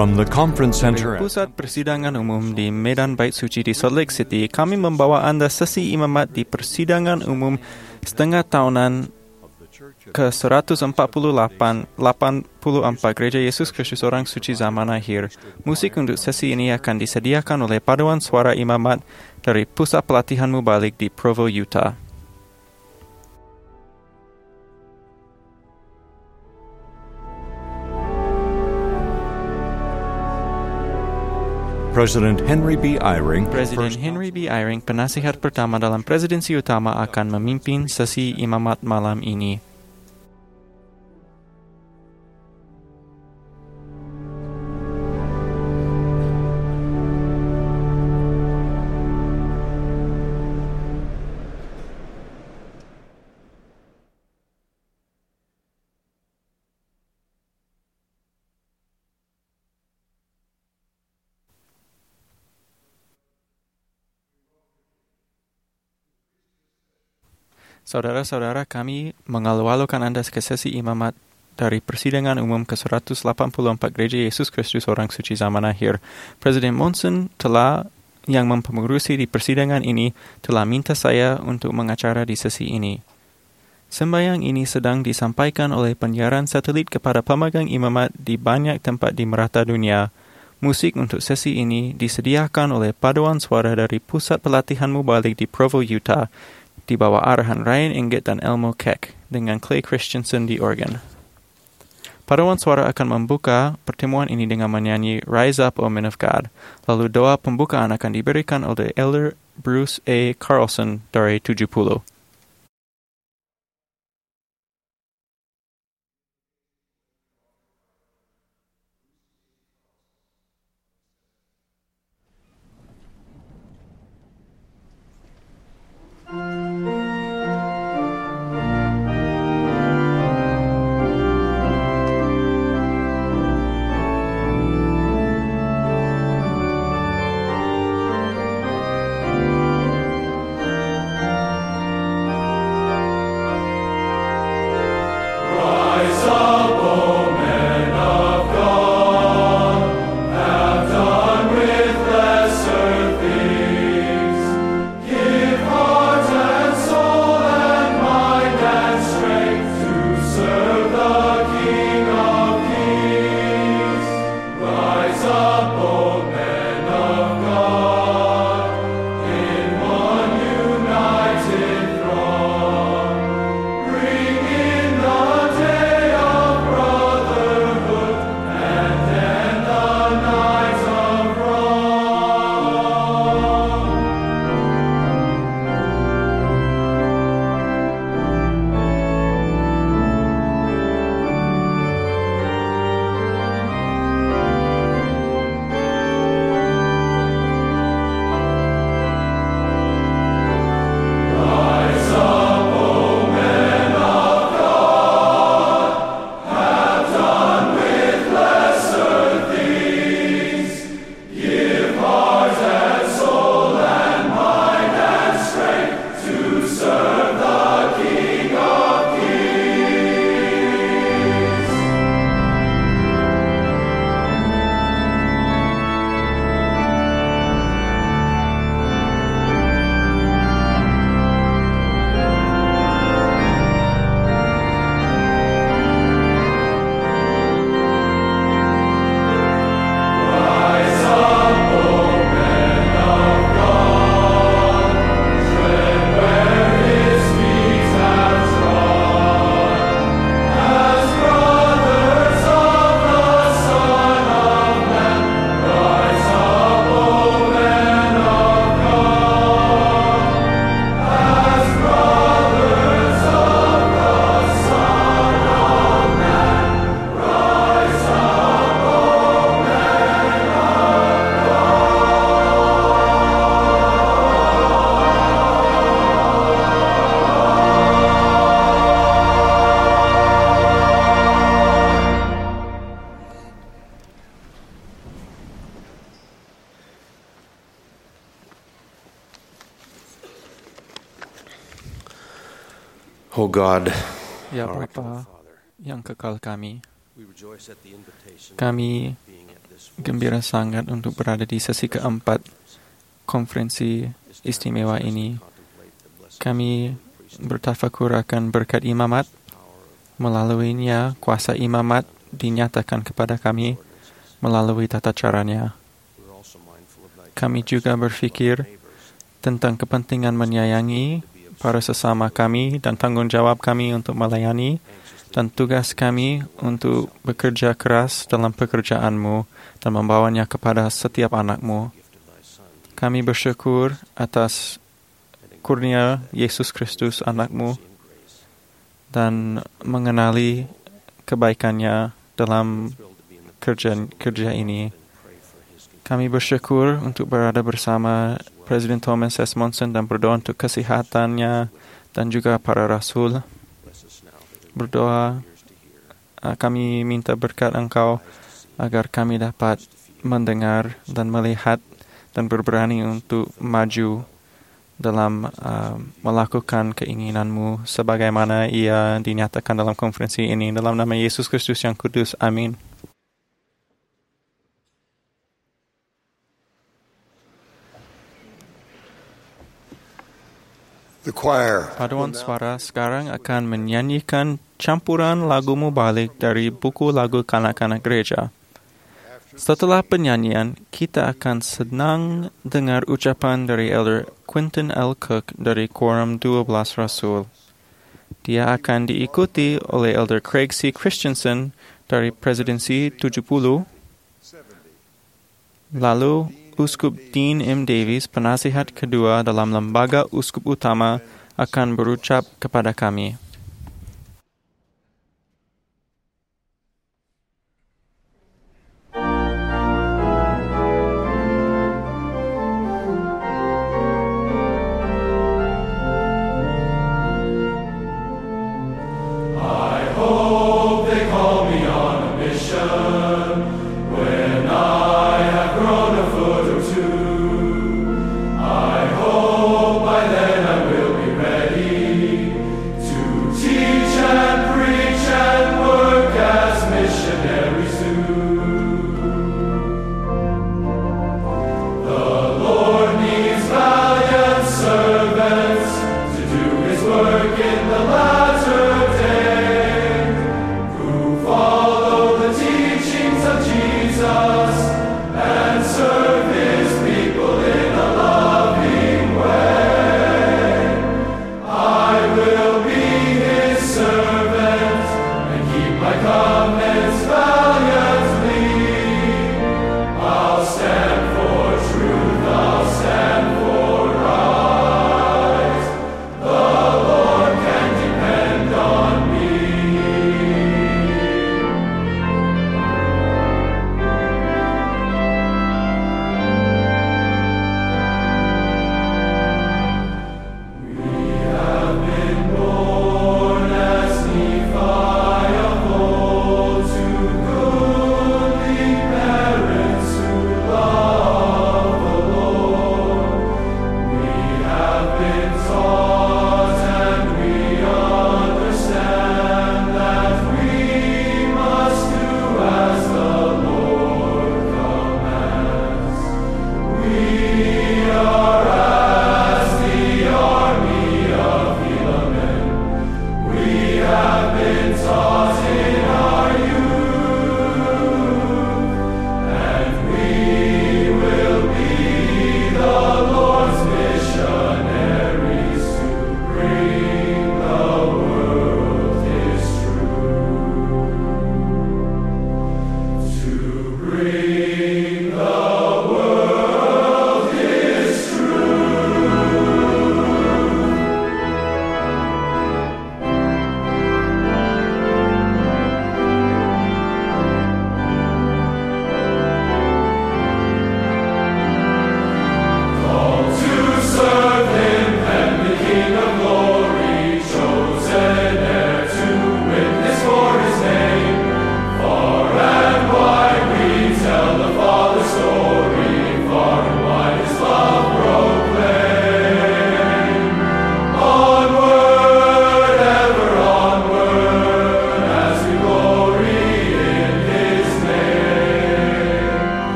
From the conference center Dari Pusat Persidangan Umum di Medan Bait Suci di Salt Lake City, kami membawa Anda sesi imamat di Persidangan Umum setengah tahunan ke-184 Gereja Yesus Kristus Orang Suci Zaman Akhir. Musik untuk sesi ini akan disediakan oleh Paduan Suara Imamat dari Pusat Pelatihan Mubalik di Provo, Utah. Presiden Henry B. Eyring, penasihat pertama dalam presidensi utama, akan memimpin sesi imamat malam ini. Saudara-saudara, kami mengalu-alukan Anda ke sesi imamat dari Persidangan Umum ke-184 Gereja Yesus Kristus Orang Suci Zaman Akhir. Presiden Monson yang mempengurusi di persidangan ini telah minta saya untuk mengacara di sesi ini. Sembahyang ini sedang disampaikan oleh penyiaran satelit kepada pemegang imamat di banyak tempat di merata dunia. Musik untuk sesi ini disediakan oleh Paduan Suara dari Pusat Pelatihan Mubalik di Provo, Utah, di bawah arahan Ryan Inget dan Elmo Keck dengan Clay Christensen di organ. Paduan Suara akan membuka pertemuan ini dengan menyanyi Rise Up, O Men of God. Lalu doa pembukaan akan diberikan oleh Elder Bruce A. Carlson dari 70. Oh God, Ya Bapa yang kekal kami, Kami gembira sangat untuk berada di sesi keempat konferensi istimewa ini. Kami bertafakur akan berkat imamat. Melaluinya, kuasa imamat dinyatakan kepada kami melalui tata caranya. Kami juga berfikir tentang kepentingan menyayangi para sesama kami dan tanggung jawab kami untuk melayani dan tugas kami untuk bekerja keras dalam pekerjaanmu dan membawanya kepada setiap anakmu. Kami bersyukur atas kurnia Yesus Kristus anakmu dan mengenali kebaikannya dalam kerja ini. Kami bersyukur untuk berada bersama Presiden Thomas S. Monson dan berdoa untuk kesehatannya dan juga para rasul. Berdoa, kami minta berkat Engkau agar kami dapat mendengar dan melihat dan berberani untuk maju dalam melakukan keinginanmu sebagaimana ia dinyatakan dalam konferensi ini. Dalam nama Yesus Kristus yang kudus. Amin. The choir. Paduan suara sekarang akan menyanyikan campuran lagu mubalik dari buku lagu kanak-kanak gereja. Setelah penyanyian, kita akan senang dengar ucapan dari Elder Quinton L. Cook dari Quorum 12 Rasul. Dia akan diikuti oleh Elder Craig C. Christensen dari Presidensi 70. Lalu Uskup Dean M. Davies, penasihat kedua dalam lembaga Uskup Utama, akan berucap kepada kami.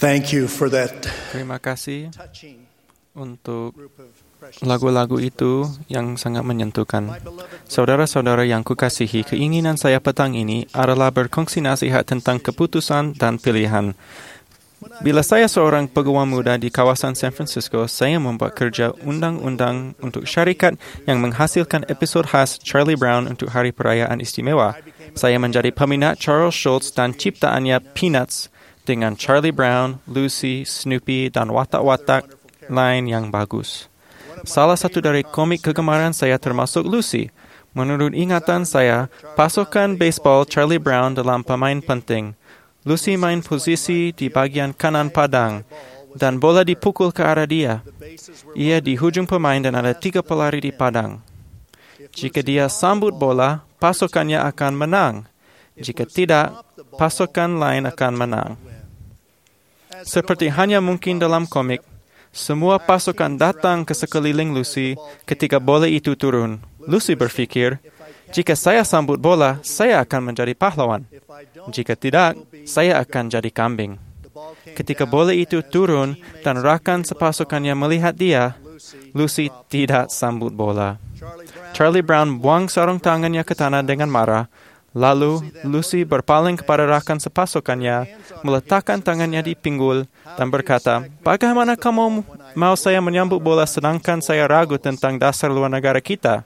Thank you for that Terima kasih touching untuk group of precious lagu-lagu itu yang sangat menyentuhkan. Saudara-saudara yang kukasihi, keinginan saya petang ini adalah berkongsi nasihat tentang keputusan dan pilihan. Bila saya seorang peguam muda di kawasan San Francisco, saya membuat kerja undang-undang untuk syarikat yang menghasilkan episod khas Charlie Brown untuk Hari Perayaan Istimewa. Saya menjadi peminat Charles Schulz dan ciptaannya Peanuts dengan Charlie Brown, Lucy, Snoopy, dan watak-watak lain yang bagus. Salah satu dari komik kegemaran saya termasuk Lucy. Menurut ingatan saya, pasukan baseball Charlie Brown dalam pemain penting. Lucy main posisi di bagian kanan padang dan bola dipukul ke arah dia. Ia di hujung pemain dan ada 3 pelari di padang. Jika dia sambut bola, pasukannya akan menang. Jika tidak, pasukan lain akan menang. Seperti hanya mungkin dalam komik, semua pasukan datang ke sekeliling Lucy ketika bola itu turun. Lucy berfikir, jika saya sambut bola, saya akan menjadi pahlawan. Jika tidak, saya akan jadi kambing. Ketika bola itu turun dan rakan sepasukannya melihat dia, Lucy tidak sambut bola. Charlie Brown buang sarung tangannya ke tanah dengan marah. Lalu, Lucy berpaling kepada rakan sepasukannya, meletakkan tangannya di pinggul, dan berkata, "Bagaimana kamu mau saya menyambut bola sedangkan saya ragu tentang dasar luar negara kita?"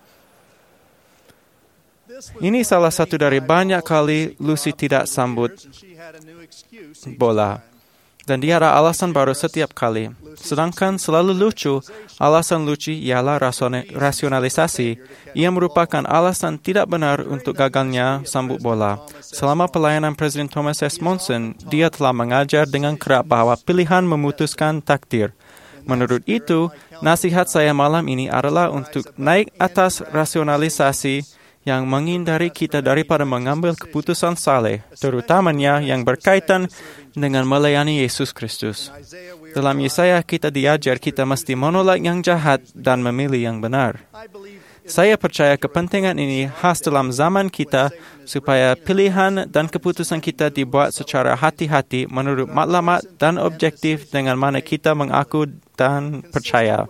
Ini salah satu dari banyak kali Lucy tidak sambut bola. Dan dia ada alasan baru setiap kali. Sedangkan selalu lucu, alasan lucu ialah rasionalisasi. Ia merupakan alasan tidak benar untuk gagalnya sambut bola. Selama pelayanan Presiden Thomas S. Monson, dia telah mengajar dengan kerap bahwa pilihan memutuskan takdir. Menurut itu, nasihat saya malam ini adalah untuk naik atas rasionalisasi yang menghindari kita daripada mengambil keputusan saleh, terutamanya yang berkaitan dengan melayani Yesus Kristus. Dalam Yesaya kita diajar kita mesti menolak yang jahat dan memilih yang benar. Saya percaya kepentingan ini khas dalam zaman kita supaya pilihan dan keputusan kita dibuat secara hati-hati menurut matlamat dan objektif dengan mana kita mengaku dan percaya.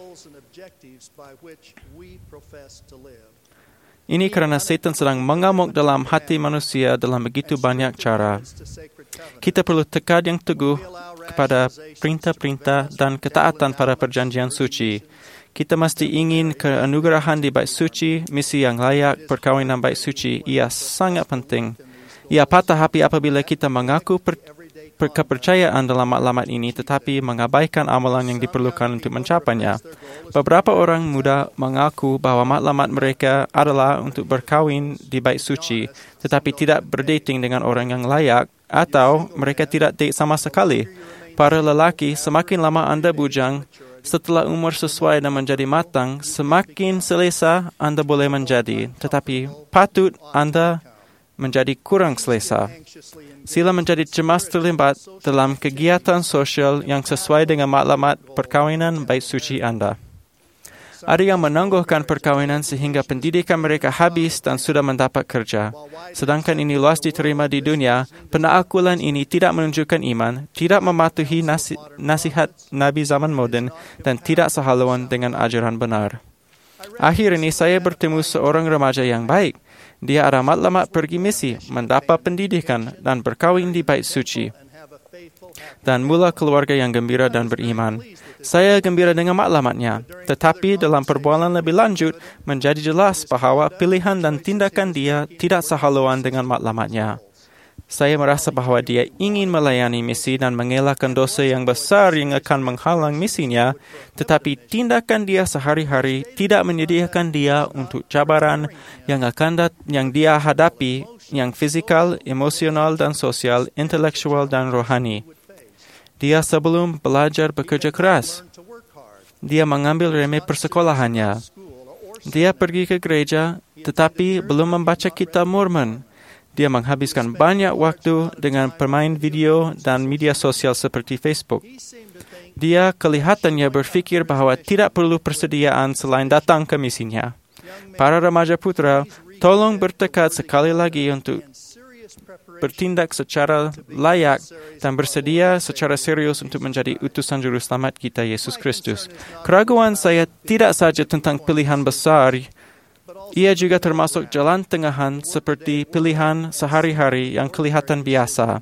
Ini kerana Satan sedang mengamuk dalam hati manusia dalam begitu banyak cara. Kita perlu tekad yang teguh kepada perintah-perintah dan ketaatan pada perjanjian suci. Kita mesti ingin keanugerahan di bait suci, misi yang layak, perkawinan bait suci. Ia sangat penting. Ia patah hati apabila kita mengaku kepercayaan dalam matlamat ini tetapi mengabaikan amalan yang diperlukan untuk mencapainya. Beberapa orang muda mengaku bahawa matlamat mereka adalah untuk berkahwin di bait suci tetapi tidak berdating dengan orang yang layak atau mereka tidak date sama sekali. Para lelaki, semakin lama anda bujang, setelah umur sesuai dan menjadi matang, semakin selesa anda boleh menjadi, tetapi patut anda menjadi kurang selesa. Sila menjadi cemas terlibat dalam kegiatan sosial yang sesuai dengan matlamat perkawinan bait suci anda. Ada yang menangguhkan perkawinan sehingga pendidikan mereka habis dan sudah mendapat kerja. Sedangkan ini luas diterima di dunia, penaklukan ini tidak menunjukkan iman, tidak mematuhi nasihat Nabi zaman moden dan tidak sehaluan dengan ajaran benar. Akhir ini saya bertemu seorang remaja yang baik. Dia ada matlamat pergi misi, mendapat pendidikan dan berkahwin di bait suci. Dan mula keluarga yang gembira dan beriman. Saya gembira dengan matlamatnya. Tetapi dalam perbualan lebih lanjut, menjadi jelas bahawa pilihan dan tindakan dia tidak sehaluan dengan matlamatnya. Saya merasa bahawa dia ingin melayani misi dan mengelakkan dosa yang besar yang akan menghalang misinya, tetapi tindakan dia sehari-hari tidak menyediakan dia untuk cabaran yang dia hadapi, yang fizikal, emosional dan sosial, intelektual dan rohani. Dia sebelum belajar bekerja keras. Dia mengambil remeh persekolahannya. Dia pergi ke gereja, tetapi belum membaca kitab Mormon. Dia menghabiskan banyak waktu dengan permain video dan media sosial seperti Facebook. Dia kelihatannya berfikir bahawa tidak perlu persediaan selain datang ke misinya. Para remaja putra, tolong bertekad sekali lagi untuk bertindak secara layak dan bersedia secara serius untuk menjadi utusan juru selamat kita Yesus Kristus. Keraguan saya tidak saja tentang pilihan besar, ia juga termasuk jalan tengahan seperti pilihan sehari-hari yang kelihatan biasa,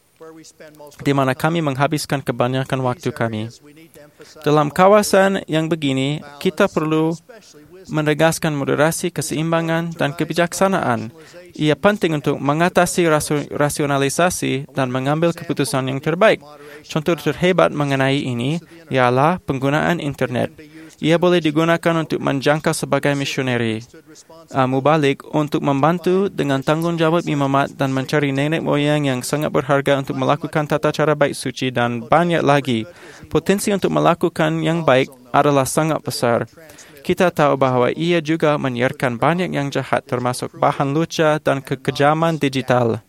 di mana kami menghabiskan kebanyakan waktu kami. Dalam kawasan yang begini, kita perlu menegaskan moderasi, keseimbangan, dan kebijaksanaan. Ia penting untuk mengatasi rasionalisasi dan mengambil keputusan yang terbaik. Contoh terhebat mengenai ini ialah penggunaan internet. Ia boleh digunakan untuk menjangkau sebagai misioneri mubalik untuk membantu dengan tanggungjawab imamat dan mencari nenek moyang yang sangat berharga untuk melakukan tata cara baik suci dan banyak lagi. Potensi untuk melakukan yang baik adalah sangat besar. Kita tahu bahawa ia juga menyiarkan banyak yang jahat termasuk bahan lucah dan kekejaman digital.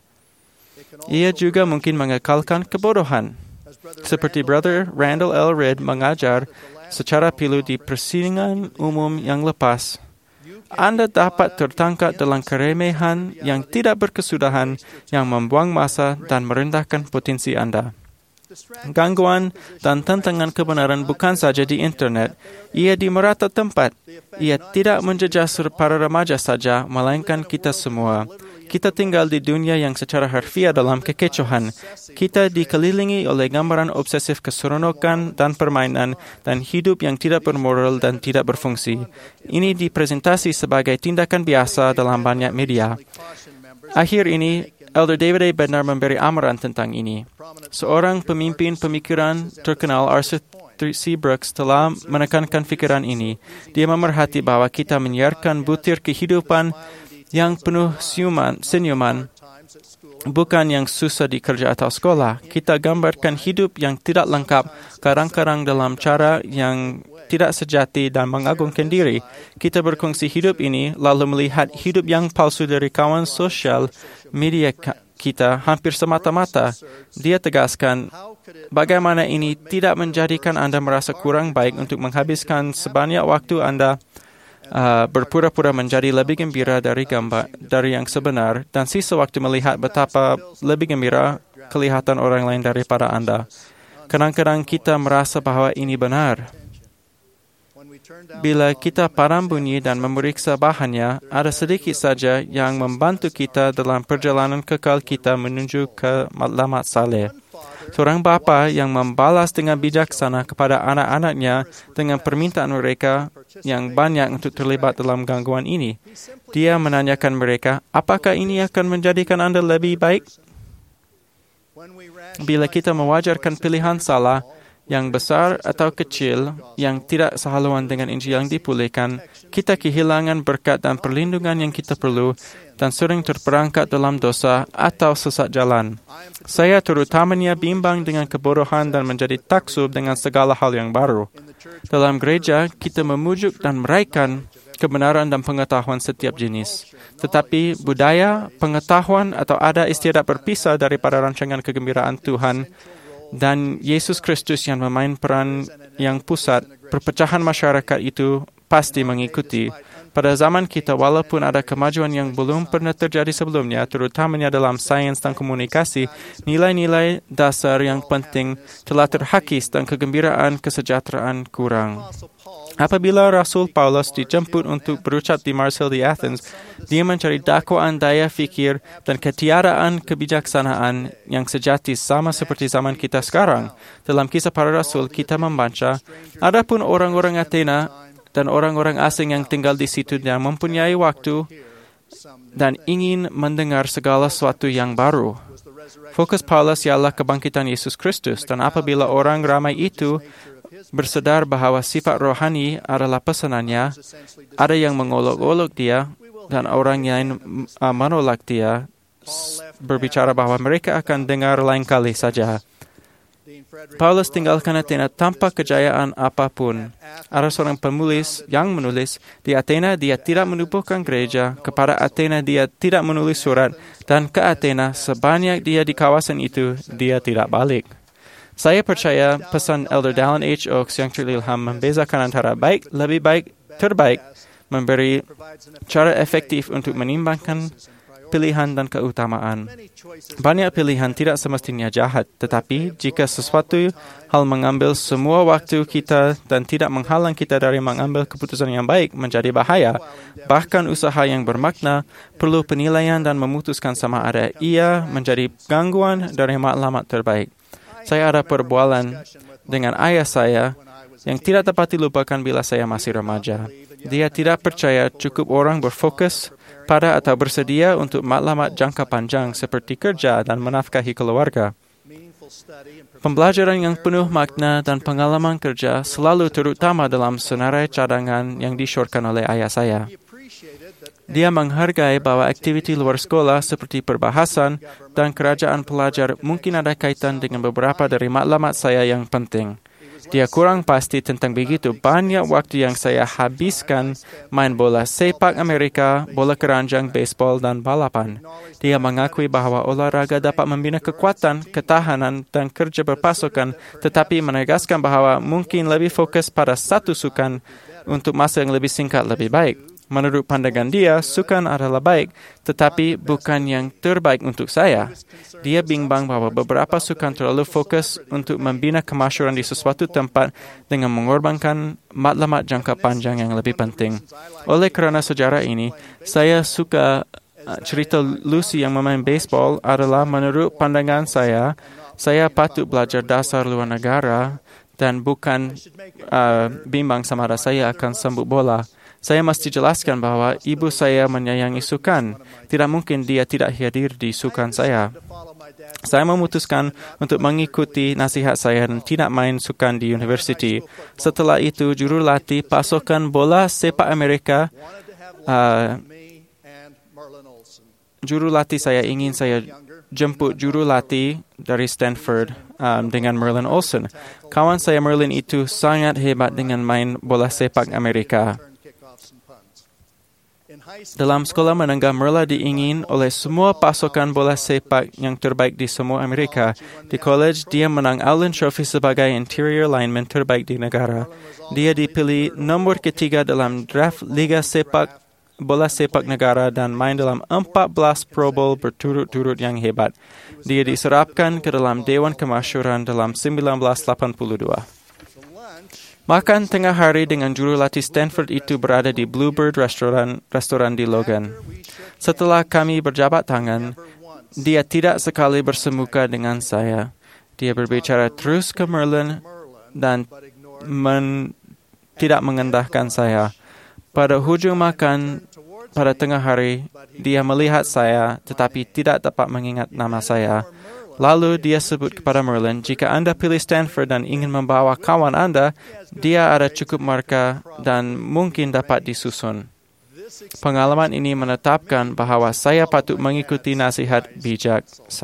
Ia juga mungkin mengekalkan kebodohan. Seperti Brother Randall L. Reid mengajar secara pilu di persidangan umum yang lepas, Anda dapat tertangkap dalam keremehan yang tidak berkesudahan yang membuang masa dan merendahkan potensi Anda. Gangguan dan tantangan kebenaran bukan saja di internet, ia di merata tempat. Ia tidak menjejas para remaja saja, melainkan kita semua. Kita tinggal di dunia yang secara harfiah dalam kekecohan. Kita dikelilingi oleh gambaran obsesif keseronokan dan permainan dan hidup yang tidak bermoral dan tidak berfungsi. Ini dipresentasi sebagai tindakan biasa dalam banyak media. Akhir ini, Elder David A. Bednar memberi amaran tentang ini. Seorang pemimpin pemikiran terkenal, Arthur C. Brooks, telah menekankan fikiran ini. Dia memerhati bahwa kita menyiarkan butir kehidupan yang penuh senyuman, bukan yang susah di kerja atau sekolah. Kita gambarkan hidup yang tidak lengkap, kadang-kadang dalam cara yang tidak sejati dan mengagungkan diri. Kita berkongsi hidup ini, lalu melihat hidup yang palsu dari kawan sosial media kita hampir semata-mata. Dia tegaskan, bagaimana ini tidak menjadikan Anda merasa kurang baik untuk menghabiskan sebanyak waktu Anda berpura-pura menjadi lebih gembira dari yang sebenar dan sisa waktu melihat betapa lebih gembira kelihatan orang lain daripada Anda. Kadang-kadang kita merasa bahawa ini benar. Bila kita padam bunyi dan memeriksa bahannya, ada sedikit saja yang membantu kita dalam perjalanan kekal kita menuju ke matlamat saleh. Seorang bapa yang membalas dengan bijaksana kepada anak-anaknya dengan permintaan mereka yang banyak untuk terlibat dalam gangguan ini. Dia menanyakan mereka, apakah ini akan menjadikan Anda lebih baik? Bila kita mewajarkan pilihan salah, yang besar atau kecil, yang tidak sehaluan dengan Injil yang dipulihkan, kita kehilangan berkat dan perlindungan yang kita perlu dan sering terperangkap dalam dosa atau sesat jalan. Saya terutamanya bimbang dengan kebodohan dan menjadi taksub dengan segala hal yang baru. Dalam gereja, kita memujuk dan meraihkan kebenaran dan pengetahuan setiap jenis. Tetapi budaya, pengetahuan atau ada istiadat berpisah daripada rancangan kegembiraan Tuhan dan Yesus Kristus yang memain peran yang pusat, perpecahan masyarakat itu pasti mengikuti. Pada zaman kita, walaupun ada kemajuan yang belum pernah terjadi sebelumnya, terutamanya dalam sains dan komunikasi, nilai-nilai dasar yang penting telah terhakis dan kegembiraan kesejahteraan kurang. Apabila Rasul Paulus dijemput untuk berucap di Mars Hill di Athens, dia mencari dakwaan daya fikir dan ketiadaan kebijaksanaan yang sejati sama seperti zaman kita sekarang. Dalam Kisah Para Rasul, kita membaca, adapun orang-orang Athena dan orang-orang asing yang tinggal di situ yang mempunyai waktu dan ingin mendengar segala sesuatu yang baru. Fokus Paulus ialah kebangkitan Yesus Kristus, dan apabila orang ramai itu bersedar bahawa sifat rohani adalah pesanannya, ada yang mengolok-olok dia dan orang yang menolak dia berbicara bahawa mereka akan dengar lain kali saja. Paulus tinggalkan Athena tanpa kejayaan apapun. Ada seorang penulis yang menulis, di Athena dia tidak menubuhkan gereja, kepada Athena dia tidak menulis surat, dan ke Athena sebanyak dia di kawasan itu, dia tidak balik. Saya percaya pesan Elder Dallin H. Oaks yang terilham membezakan antara baik, lebih baik, terbaik, memberi cara efektif untuk menimbangkan pilihan dan keutamaan. Banyak pilihan tidak semestinya jahat, tetapi jika sesuatu hal mengambil semua waktu kita dan tidak menghalang kita dari mengambil keputusan yang baik menjadi bahaya, bahkan usaha yang bermakna perlu penilaian dan memutuskan sama ada ia menjadi gangguan dari matlamat terbaik. Saya ada perbualan dengan ayah saya yang tidak dapat dilupakan bila saya masih remaja. Dia tidak percaya cukup orang berfokus pada atau bersedia untuk matlamat jangka panjang seperti kerja dan menafkahi keluarga. Pembelajaran yang penuh makna dan pengalaman kerja selalu terutama dalam senarai cadangan yang disyorkan oleh ayah saya. Dia menghargai bahwa aktiviti luar sekolah seperti perbahasan dan kerajaan pelajar mungkin ada kaitan dengan beberapa dari matlamat saya yang penting. Dia kurang pasti tentang begitu banyak waktu yang saya habiskan main bola sepak Amerika, bola keranjang, baseball dan balapan. Dia mengakui bahawa olahraga dapat membina kekuatan, ketahanan dan kerja berpasukan, tetapi menegaskan bahawa mungkin lebih fokus pada satu sukan untuk masa yang lebih singkat lebih baik. Menurut pandangan dia, sukan adalah baik, tetapi bukan yang terbaik untuk saya. Dia bimbang bahawa beberapa sukan terlalu fokus untuk membina kemasyhuran di sesuatu tempat dengan mengorbankan matlamat jangka panjang yang lebih penting. Oleh kerana sejarah ini, saya suka cerita Lucy yang memain baseball adalah menurut pandangan saya patut belajar dasar luar negara dan bukan bimbang sama ada saya akan sambut bola. Saya mesti jelaskan bahawa ibu saya menyayangi sukan. Tidak mungkin dia tidak hadir di sukan saya. Saya memutuskan untuk mengikuti nasihat saya dan tidak main sukan di universiti. Setelah itu, jurulatih pasukan bola sepak Amerika, jurulatih saya ingin saya jemput jurulatih dari Stanford dengan Merlin Olsen. Kawan saya Merlin itu sangat hebat dengan main bola sepak Amerika. Dalam sekolah menengah, Merlin diingin oleh semua pasukan bola sepak yang terbaik di semua Amerika. Di college, dia menang Allen Trophy sebagai interior lineman terbaik di negara. Dia dipilih nombor ketiga dalam draft Liga Bola Sepak Negara dan main dalam 14 Pro Bowl berturut-turut yang hebat. Dia diserapkan ke dalam Dewan Kemasyhuran dalam 1982. Makan tengah hari dengan jurulatih Stanford itu berada di Bluebird restoran di Logan. Setelah kami berjabat tangan, dia tidak sekali bersemuka dengan saya. Dia berbicara terus ke Merlin dan tidak mengendahkan saya. Pada hujung makan pada tengah hari, dia melihat saya tetapi tidak dapat mengingat nama saya. Lalu dia sebut kepada Merlin, jika Anda pilih Stanford dan ingin membawa kawan Anda, dia ada cukup markah dan mungkin dapat disusun. Pengalaman ini menetapkan bahawa saya patut mengikuti nasihat bijak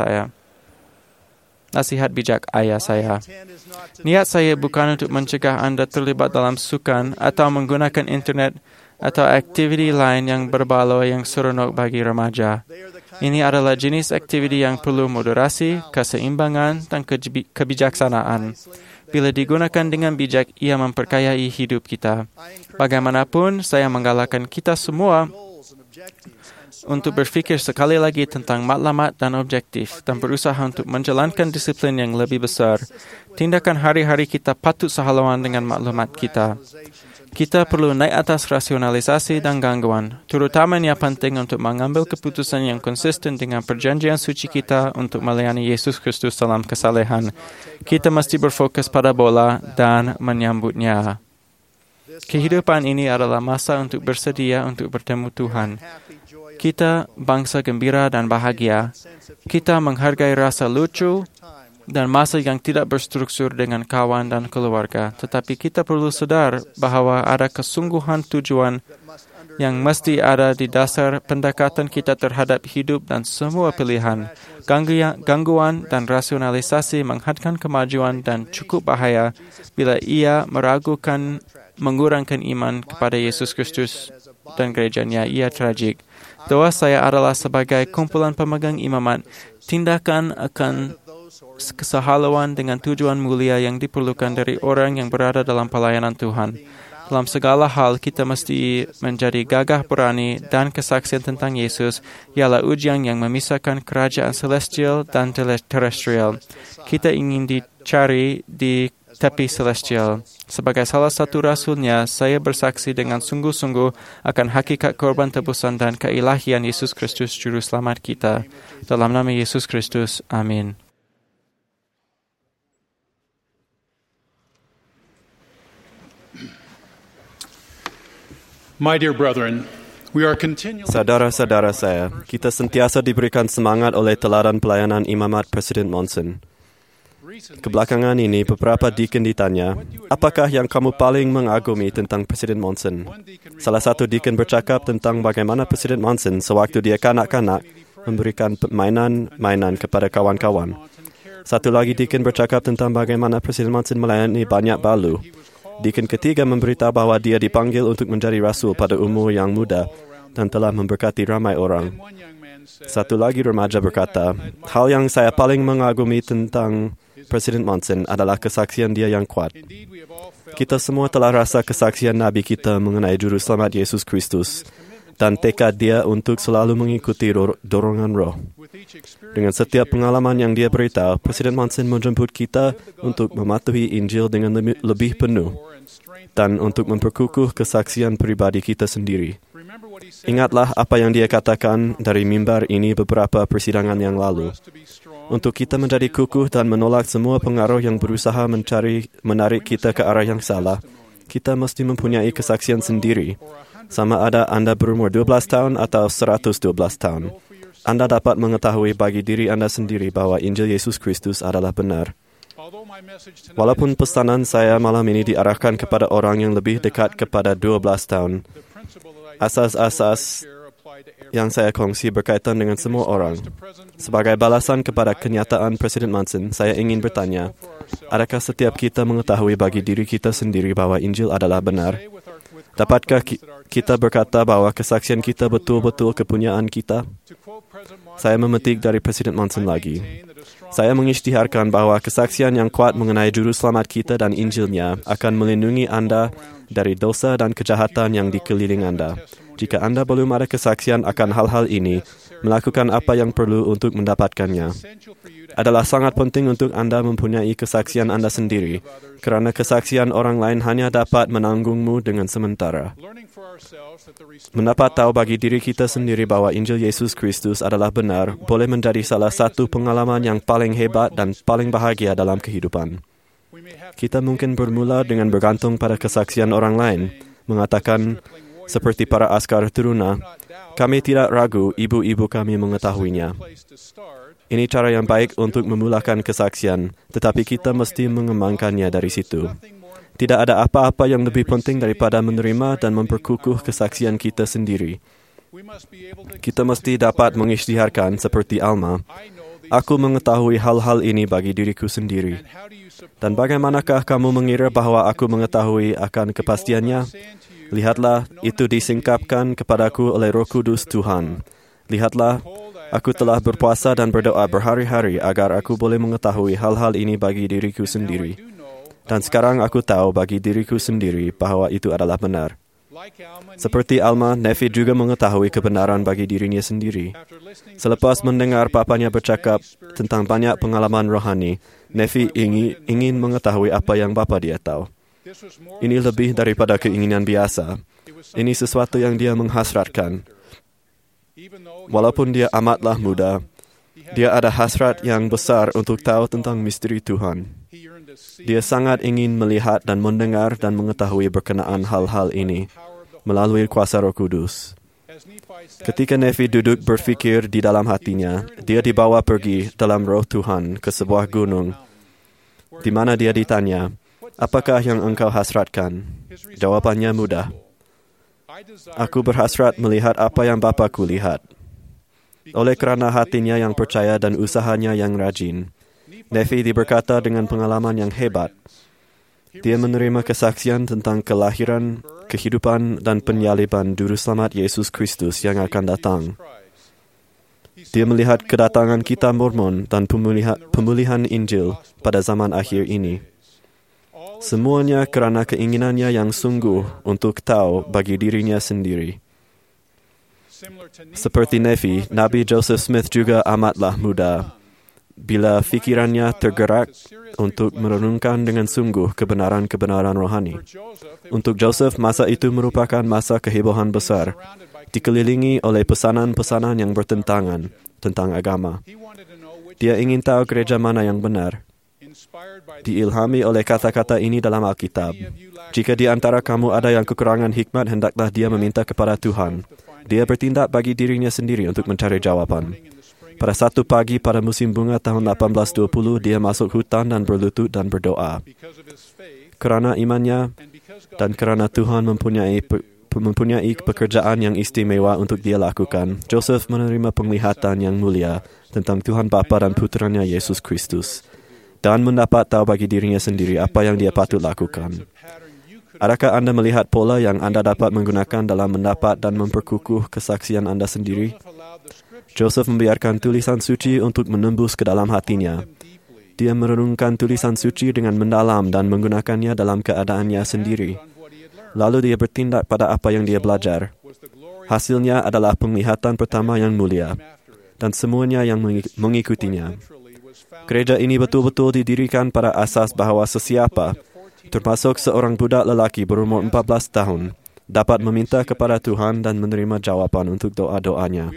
ayah saya. Niat saya bukan untuk mencegah Anda terlibat dalam sukan atau menggunakan internet atau aktiviti lain yang berbaloi yang seronok bagi remaja. Ini adalah jenis aktiviti yang perlu moderasi, keseimbangan dan kebijaksanaan. Bila digunakan dengan bijak, ia memperkayai hidup kita. Bagaimanapun, saya menggalakkan kita semua untuk berfikir sekali lagi tentang matlamat dan objektif dan berusaha untuk menjalankan disiplin yang lebih besar. Tindakan hari-hari kita patut sehaluan dengan maklumat kita. Kita perlu naik atas rasionalisasi dan gangguan, terutamanya penting untuk mengambil keputusan yang konsisten dengan perjanjian suci kita untuk melayani Yesus Kristus dalam kesalehan. Kita mesti berfokus pada bola dan menyambutnya. Kehidupan ini adalah masa untuk bersedia untuk bertemu Tuhan. Kita bangsa gembira dan bahagia. Kita menghargai rasa lucu dan masa yang tidak berstruktur dengan kawan dan keluarga. Tetapi kita perlu sadar bahawa ada kesungguhan tujuan yang mesti ada di dasar pendekatan kita terhadap hidup dan semua pilihan. Gangguan dan rasionalisasi menghadkan kemajuan dan cukup bahaya bila ia mengurangkan iman kepada Yesus Kristus dan gerejanya. Ia tragik. Doa saya adalah sebagai kumpulan pemegang imamat, tindakan akan kesehaluan dengan tujuan mulia yang diperlukan dari orang yang berada dalam pelayanan Tuhan. Dalam segala hal, kita mesti menjadi gagah berani dan kesaksian tentang Yesus ialah ujian yang memisahkan kerajaan celestial dan terrestrial. Kita ingin dicari di tepi celestial. Sebagai salah satu rasulnya, saya bersaksi dengan sungguh-sungguh akan hakikat korban tebusan dan keilahian Yesus Kristus Juru Selamat kita. Dalam nama Yesus Kristus, amin. My dear brethren, we are continually... Saudara-saudara saya, kita sentiasa diberikan semangat oleh teladan pelayanan imamat Presiden Monson. Kebelakangan ini, beberapa deacon ditanya, apakah yang kamu paling mengagumi tentang Presiden Monson? Salah satu deacon bercakap tentang bagaimana Presiden Monson sewaktu dia kanak-kanak memberikan mainan kepada kawan-kawan. Satu lagi deacon bercakap tentang bagaimana Presiden Monson melayani banyak balu. Deacon ketiga memberitahu bahawa dia dipanggil untuk menjadi rasul pada umur yang muda dan telah memberkati ramai orang. Satu lagi remaja berkata, hal yang saya paling mengagumi tentang Presiden Monson adalah kesaksian dia yang kuat. Kita semua telah rasa kesaksian Nabi kita mengenai Juru Selamat Yesus Kristus dan tekad dia untuk selalu mengikuti dorongan roh. Dengan setiap pengalaman yang dia beritahu, Presiden Monson menjemput kita untuk mematuhi Injil dengan lebih penuh dan untuk memperkukuh kesaksian pribadi kita sendiri. Ingatlah apa yang dia katakan dari mimbar ini beberapa persidangan yang lalu. Untuk kita menjadi kukuh dan menolak semua pengaruh yang berusaha menarik kita ke arah yang salah, kita mesti mempunyai kesaksian sendiri. Sama ada anda berumur 12 tahun atau 112 tahun. Anda dapat mengetahui bagi diri anda sendiri bahawa Injil Yesus Kristus adalah benar. Walaupun pesanan saya malam ini diarahkan kepada orang yang lebih dekat kepada 12 tahun, asas-asas yang saya kongsi berkaitan dengan semua orang. Sebagai balasan kepada kenyataan Presiden Monson, saya ingin bertanya, adakah setiap kita mengetahui bagi diri kita sendiri bahawa Injil adalah benar? Dapatkah kita berkata bahawa kesaksian kita betul-betul kepunyaan kita? Saya memetik dari Presiden Monson lagi. Saya mengisytiharkan bahawa kesaksian yang kuat mengenai Juru Selamat kita dan Injilnya akan melindungi anda dari dosa dan kejahatan yang dikeliling anda. Jika anda belum ada kesaksian akan hal-hal ini, melakukan apa yang perlu untuk mendapatkannya. Adalah sangat penting untuk anda mempunyai kesaksian anda sendiri, kerana kesaksian orang lain hanya dapat menanggungmu dengan sementara. Mendapat tahu bagi diri kita sendiri bahawa Injil Yesus Kristus adalah benar boleh menjadi salah satu pengalaman yang paling hebat dan paling bahagia dalam kehidupan. Kita mungkin bermula dengan bergantung pada kesaksian orang lain, mengatakan seperti para askar teruna, kami tidak ragu ibu-ibu kami mengetahuinya. Ini cara yang baik untuk memulakan kesaksian, tetapi kita mesti mengembangkannya dari situ. Tidak ada apa-apa yang lebih penting daripada menerima dan memperkukuh kesaksian kita sendiri. Kita mesti dapat mengisytiharkan seperti Alma, aku mengetahui hal-hal ini bagi diriku sendiri. Dan bagaimanakah kamu mengira bahawa aku mengetahui akan kepastiannya? Lihatlah, itu disingkapkan kepadaku oleh Roh Kudus Tuhan. Lihatlah, aku telah berpuasa dan berdoa berhari-hari agar aku boleh mengetahui hal-hal ini bagi diriku sendiri. Dan sekarang aku tahu bagi diriku sendiri bahawa itu adalah benar. Seperti Alma, Nefi juga mengetahui kebenaran bagi dirinya sendiri. Selepas mendengar papanya bercakap tentang banyak pengalaman rohani, Nefi ingin mengetahui apa yang bapa dia tahu. Ini lebih daripada keinginan biasa. Ini sesuatu yang dia menghasratkan. Walaupun dia amatlah muda, dia ada hasrat yang besar untuk tahu tentang misteri Tuhan. Dia sangat ingin melihat dan mendengar dan mengetahui berkenaan hal-hal ini melalui kuasa Roh Kudus. Ketika Nefi duduk berfikir di dalam hatinya, dia dibawa pergi dalam Roh Tuhan ke sebuah gunung, di mana dia ditanya, apakah yang engkau hasratkan? Jawabannya mudah. Aku berhasrat melihat apa yang Bapaku lihat. Oleh kerana hatinya yang percaya dan usahanya yang rajin, Nefi diberkata dengan pengalaman yang hebat. Dia menerima kesaksian tentang kelahiran, kehidupan dan penyaliban Juru Selamat Yesus Kristus yang akan datang. Dia melihat kedatangan kitab Mormon dan pemulihan Injil pada zaman akhir ini. Semuanya kerana keinginannya yang sungguh untuk tahu bagi dirinya sendiri. Seperti Nephi, Nabi Joseph Smith juga amatlah muda bila fikirannya tergerak untuk merenungkan dengan sungguh kebenaran-kebenaran rohani. Untuk Joseph, masa itu merupakan masa kehebohan besar, dikelilingi oleh pesanan-pesanan yang bertentangan tentang agama. Dia ingin tahu gereja mana yang benar. Diilhami oleh kata-kata ini dalam Alkitab. Jika di antara kamu ada yang kekurangan hikmat, hendaklah dia meminta kepada Tuhan. Dia bertindak bagi dirinya sendiri untuk mencari jawapan. Pada satu pagi pada musim bunga tahun 1820, dia masuk hutan dan berlutut dan berdoa. Kerana imannya dan kerana Tuhan mempunyai pekerjaan yang istimewa untuk dia lakukan, Joseph menerima penglihatan yang mulia tentang Tuhan Bapa dan Putranya Yesus Kristus dan mendapat tahu bagi dirinya sendiri apa yang dia patut lakukan. Adakah anda melihat pola yang anda dapat menggunakan dalam mendapat dan memperkukuh kesaksian anda sendiri? Joseph membiarkan tulisan suci untuk menembus ke dalam hatinya. Dia merenungkan tulisan suci dengan mendalam dan menggunakannya dalam keadaannya sendiri. Lalu dia bertindak pada apa yang dia belajar. Hasilnya adalah penglihatan pertama yang mulia, dan semuanya yang mengikutinya. Gereja ini betul-betul didirikan pada asas bahawa sesiapa, termasuk seorang budak lelaki berumur 14 tahun, dapat meminta kepada Tuhan dan menerima jawapan untuk doa-doanya.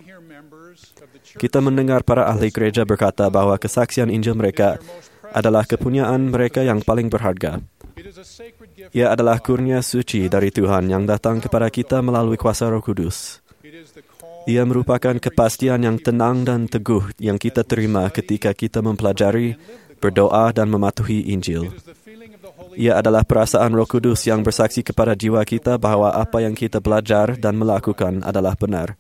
Kita mendengar para ahli gereja berkata bahawa kesaksian Injil mereka adalah kepunyaan mereka yang paling berharga. Ia adalah kurnia suci dari Tuhan yang datang kepada kita melalui kuasa Roh Kudus. Ia merupakan kepastian yang tenang dan teguh yang kita terima ketika kita mempelajari, berdoa dan mematuhi Injil. Ia adalah perasaan Roh Kudus yang bersaksi kepada jiwa kita bahawa apa yang kita belajar dan melakukan adalah benar.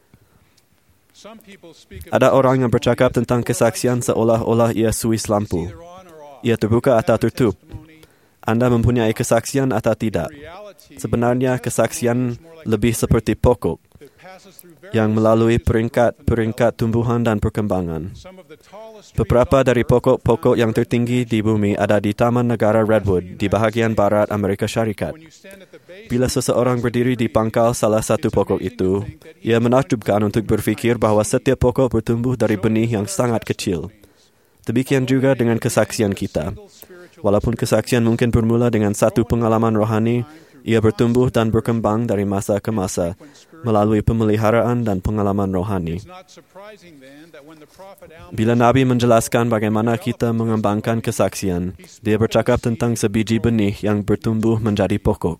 Ada orang yang bercakap tentang kesaksian seolah-olah ia suis lampu. Ia terbuka atau tertutup. Anda mempunyai kesaksian atau tidak. Sebenarnya kesaksian lebih seperti pokok yang melalui peringkat tumbuhan dan perkembangan. Beberapa dari pokok-pokok yang tertinggi di bumi ada di Taman Negara Redwood di bahagian barat Amerika Syarikat. Bila seseorang berdiri di pangkal salah satu pokok itu, ia menakjubkan untuk berfikir bahawa setiap pokok bertumbuh dari benih yang sangat kecil. Demikian juga dengan kesaksian kita. Walaupun kesaksian mungkin bermula dengan satu pengalaman rohani, ia bertumbuh dan berkembang dari masa ke masa melalui pemeliharaan dan pengalaman rohani. Bila Nabi menjelaskan bagaimana kita mengembangkan kesaksian, dia bercakap tentang sebiji benih yang bertumbuh menjadi pokok.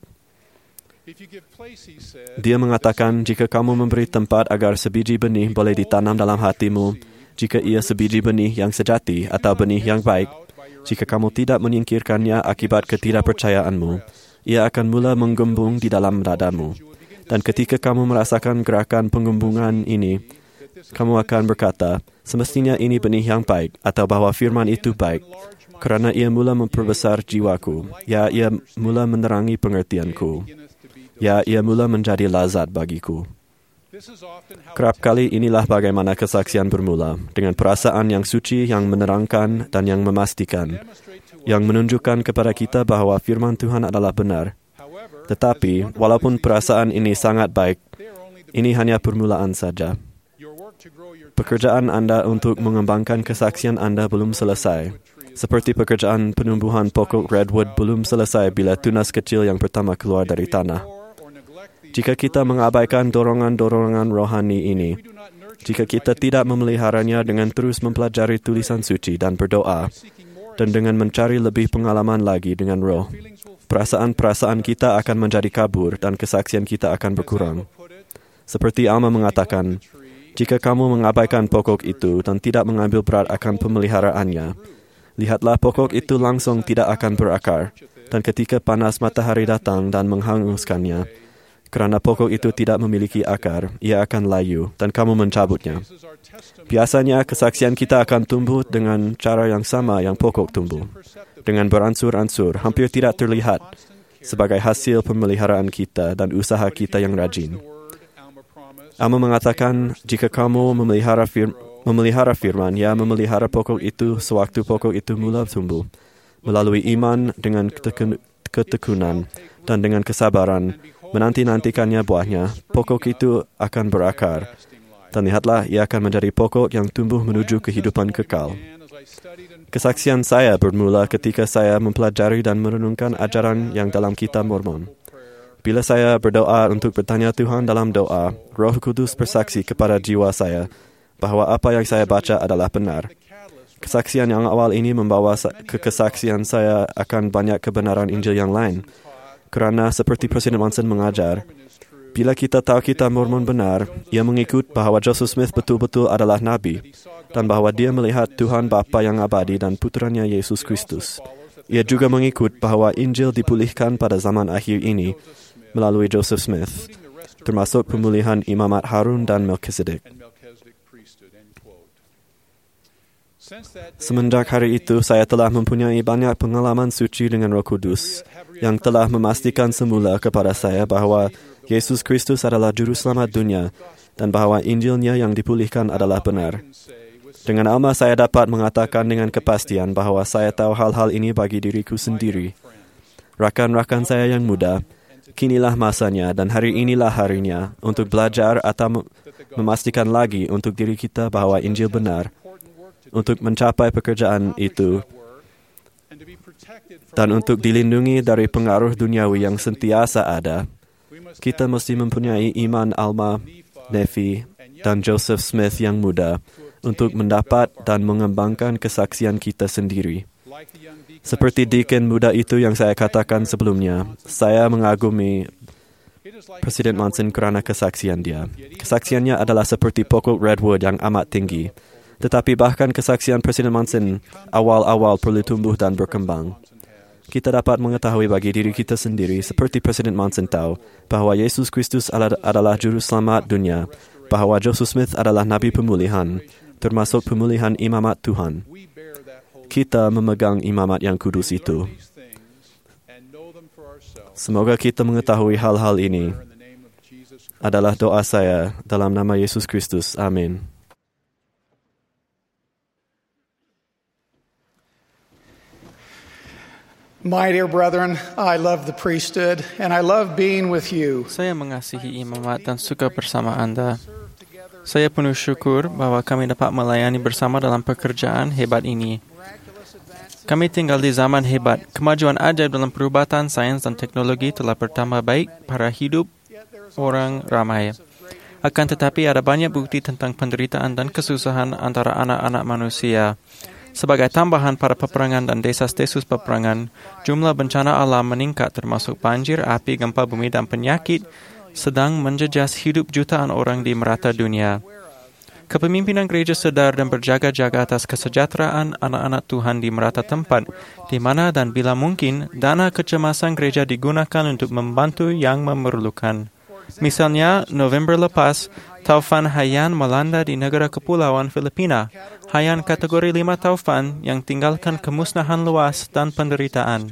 Dia mengatakan, jika kamu memberi tempat agar sebiji benih boleh ditanam dalam hatimu, jika ia sebiji benih yang sejati atau benih yang baik, jika kamu tidak menyingkirkannya akibat ketidakpercayaanmu, ia akan mula menggembung di dalam dadamu. Dan ketika kamu merasakan gerakan penggembungan ini, kamu akan berkata, semestinya ini benih yang baik, atau bahawa firman itu baik, kerana ia mula memperbesar jiwaku, ya ia mula menerangi pengertianku, ya ia mula menjadi lazat bagiku. Kerap kali inilah bagaimana kesaksian bermula, dengan perasaan yang suci, yang menerangkan dan yang memastikan, yang menunjukkan kepada kita bahawa firman Tuhan adalah benar. Tetapi, walaupun perasaan ini sangat baik, ini hanya permulaan saja. Pekerjaan anda untuk mengembangkan kesaksian anda belum selesai. Seperti pekerjaan penumbuhan pokok redwood belum selesai bila tunas kecil yang pertama keluar dari tanah. Jika kita mengabaikan dorongan-dorongan rohani ini, jika kita tidak memeliharanya dengan terus mempelajari tulisan suci dan berdoa, dan dengan mencari lebih pengalaman lagi dengan roh, perasaan-perasaan kita akan menjadi kabur dan kesaksian kita akan berkurang. Seperti Alma mengatakan, jika kamu mengabaikan pokok itu dan tidak mengambil berat akan pemeliharaannya, lihatlah pokok itu langsung tidak akan berakar, dan ketika panas matahari datang dan menghanguskannya, kerana pokok itu tidak memiliki akar, ia akan layu dan kamu mencabutnya. Biasanya kesaksian kita akan tumbuh dengan cara yang sama yang pokok tumbuh, dengan beransur-ansur, hampir tidak terlihat, sebagai hasil pemeliharaan kita dan usaha kita yang rajin. Alma mengatakan, jika kamu memelihara firman, ya memelihara pokok itu sewaktu pokok itu mula tumbuh, melalui iman dengan ketekunan dan dengan kesabaran, menanti-nantikannya buahnya, pokok itu akan berakar. Dan lihatlah, ia akan menjadi pokok yang tumbuh menuju kehidupan kekal. Kesaksian saya bermula ketika saya mempelajari dan merenungkan ajaran yang dalam Kitab Mormon. Bila saya berdoa untuk bertanya Tuhan dalam doa, Roh Kudus bersaksi kepada jiwa saya bahwa apa yang saya baca adalah benar. Kesaksian yang awal ini membawa ke kesaksian saya akan banyak kebenaran Injil yang lain. Kerana seperti Presiden Monson mengajar, bila kita tahu Kitab Mormon benar, ia mengikut bahwa Joseph Smith betul-betul adalah Nabi dan bahwa dia melihat Tuhan Bapa yang abadi dan putranya Yesus Kristus. Ia juga mengikut bahwa Injil dipulihkan pada zaman akhir ini melalui Joseph Smith, termasuk pemulihan imamat Harun dan Melchizedek. Semenjak hari itu, saya telah mempunyai banyak pengalaman suci dengan Roh Kudus yang telah memastikan semula kepada saya bahwa Yesus Kristus adalah Juru Selamat dunia dan bahwa Injilnya yang dipulihkan adalah benar. Dengan alma saya dapat mengatakan dengan kepastian bahwa saya tahu hal-hal ini bagi diriku sendiri. Rakan-rakan saya yang muda, kinilah masanya dan hari inilah harinya untuk belajar atau memastikan lagi untuk diri kita bahwa Injil benar, untuk mencapai pekerjaan itu, dan untuk dilindungi dari pengaruh duniawi yang sentiasa ada. Kita mesti mempunyai iman Alma, Nephi, dan Joseph Smith yang muda untuk mendapat dan mengembangkan kesaksian kita sendiri. Seperti deacon muda itu yang saya katakan sebelumnya, saya mengagumi Presiden Monson kerana kesaksian dia. Kesaksiannya adalah seperti pokok redwood yang amat tinggi. Tetapi bahkan kesaksian Presiden Monson awal-awal perlu tumbuh dan berkembang. Kita dapat mengetahui bagi diri kita sendiri, seperti Presiden Monson tahu, bahwa Yesus Kristus adalah Juru Selamat dunia, bahwa Joseph Smith adalah Nabi pemulihan, termasuk pemulihan imamat Tuhan. Kita memegang imamat yang kudus itu. Semoga kita mengetahui hal-hal ini. Adalah doa saya dalam nama Yesus Kristus. Amin. My dear brethren, I love the priesthood and I love being with you. Saya mengasihi imamat dan suka bersama Anda. Saya penuh syukur bahwa kami dapat melayani bersama dalam pekerjaan hebat ini. Kami tinggal di zaman hebat. Kemajuan ajaib dalam perubatan sains dan teknologi telah bertambah baik pada hidup orang ramai. Akan tetapi ada banyak bukti tentang penderitaan dan kesusahan antara anak-anak manusia. Sebagai tambahan pada peperangan dan desas-desus peperangan, jumlah bencana alam meningkat termasuk banjir, api, gempa bumi dan penyakit sedang menjejas hidup jutaan orang di merata dunia. Kepemimpinan gereja sedar dan berjaga-jaga atas kesejahteraan anak-anak Tuhan di merata tempat, di mana dan bila mungkin dana kecemasan gereja digunakan untuk membantu yang memerlukan. Misalnya, November lepas, taufan Haiyan melanda di negara kepulauan Filipina. Haiyan kategori 5 taufan yang tinggalkan kemusnahan luas dan penderitaan.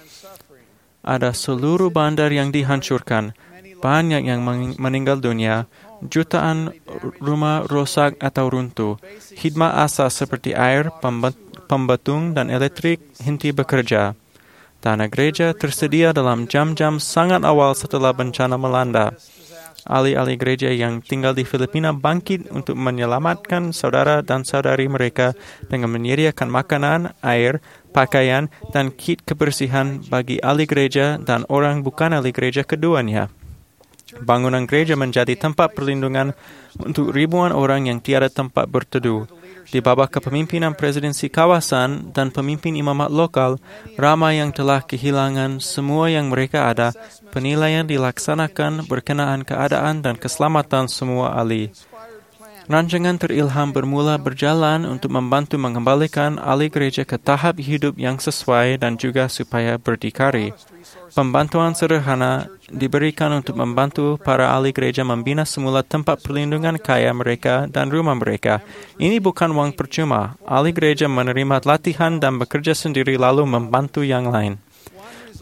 Ada seluruh bandar yang dihancurkan, banyak yang meninggal dunia, jutaan rumah rosak atau runtuh. Khidmat asas seperti air, pembetung dan elektrik henti bekerja. Dana gereja tersedia dalam jam-jam sangat awal setelah bencana melanda. Ahli-ahli gereja yang tinggal di Filipina bangkit untuk menyelamatkan saudara dan saudari mereka dengan menyediakan makanan, air, pakaian, dan kit kebersihan bagi ahli gereja dan orang bukan ahli gereja keduanya. Bangunan gereja menjadi tempat perlindungan untuk ribuan orang yang tiada tempat berteduh. Di bawah kepemimpinan presidensi kawasan dan pemimpin imamat lokal, ramai yang telah kehilangan semua yang mereka ada. Penilaian dilaksanakan berkenaan keadaan dan keselamatan semua ahli. Rancangan terilham bermula berjalan untuk membantu mengembalikan ahli gereja ke tahap hidup yang sesuai dan juga supaya berdikari. Pembantuan sederhana diberikan untuk membantu para ahli gereja membina semula tempat perlindungan kaya mereka dan rumah mereka. Ini bukan wang percuma. Ahli gereja menerima latihan dan bekerja sendiri lalu membantu yang lain.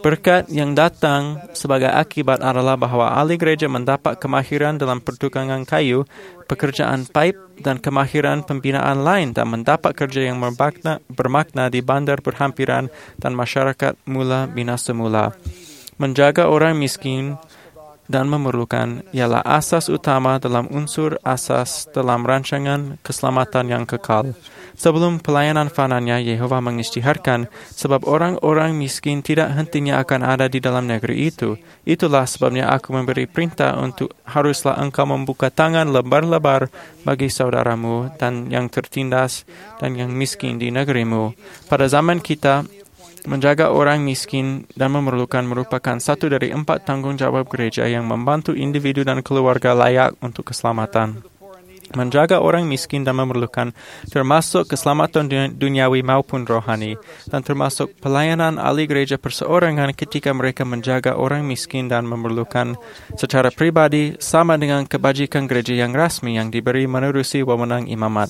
Berkat yang datang sebagai akibat adalah bahwa ahli gereja mendapat kemahiran dalam pertukangan kayu, pekerjaan pipe, dan kemahiran pembinaan lain dan mendapat kerja yang bermakna di bandar berhampiran dan masyarakat mula binasa mula. Menjaga orang miskin dan memerlukan ialah asas utama dalam unsur asas dalam rancangan keselamatan yang kekal. Sebelum pelayanan fananya, Yehova mengisytiharkan sebab orang-orang miskin tidak hentinya akan ada di dalam negeri itu. Itulah sebabnya aku memberi perintah untuk haruslah engkau membuka tangan lebar-lebar bagi saudaramu dan yang tertindas dan yang miskin di negerimu. Pada zaman kita, menjaga orang miskin dan memerlukan merupakan satu dari 4 tanggungjawab gereja yang membantu individu dan keluarga layak untuk keselamatan. Menjaga orang miskin dan memerlukan termasuk keselamatan duniawi maupun rohani, dan termasuk pelayanan ahli gereja perseorangan ketika mereka menjaga orang miskin dan memerlukan secara pribadi sama dengan kebajikan gereja yang rasmi yang diberi menerusi wewenang imamat.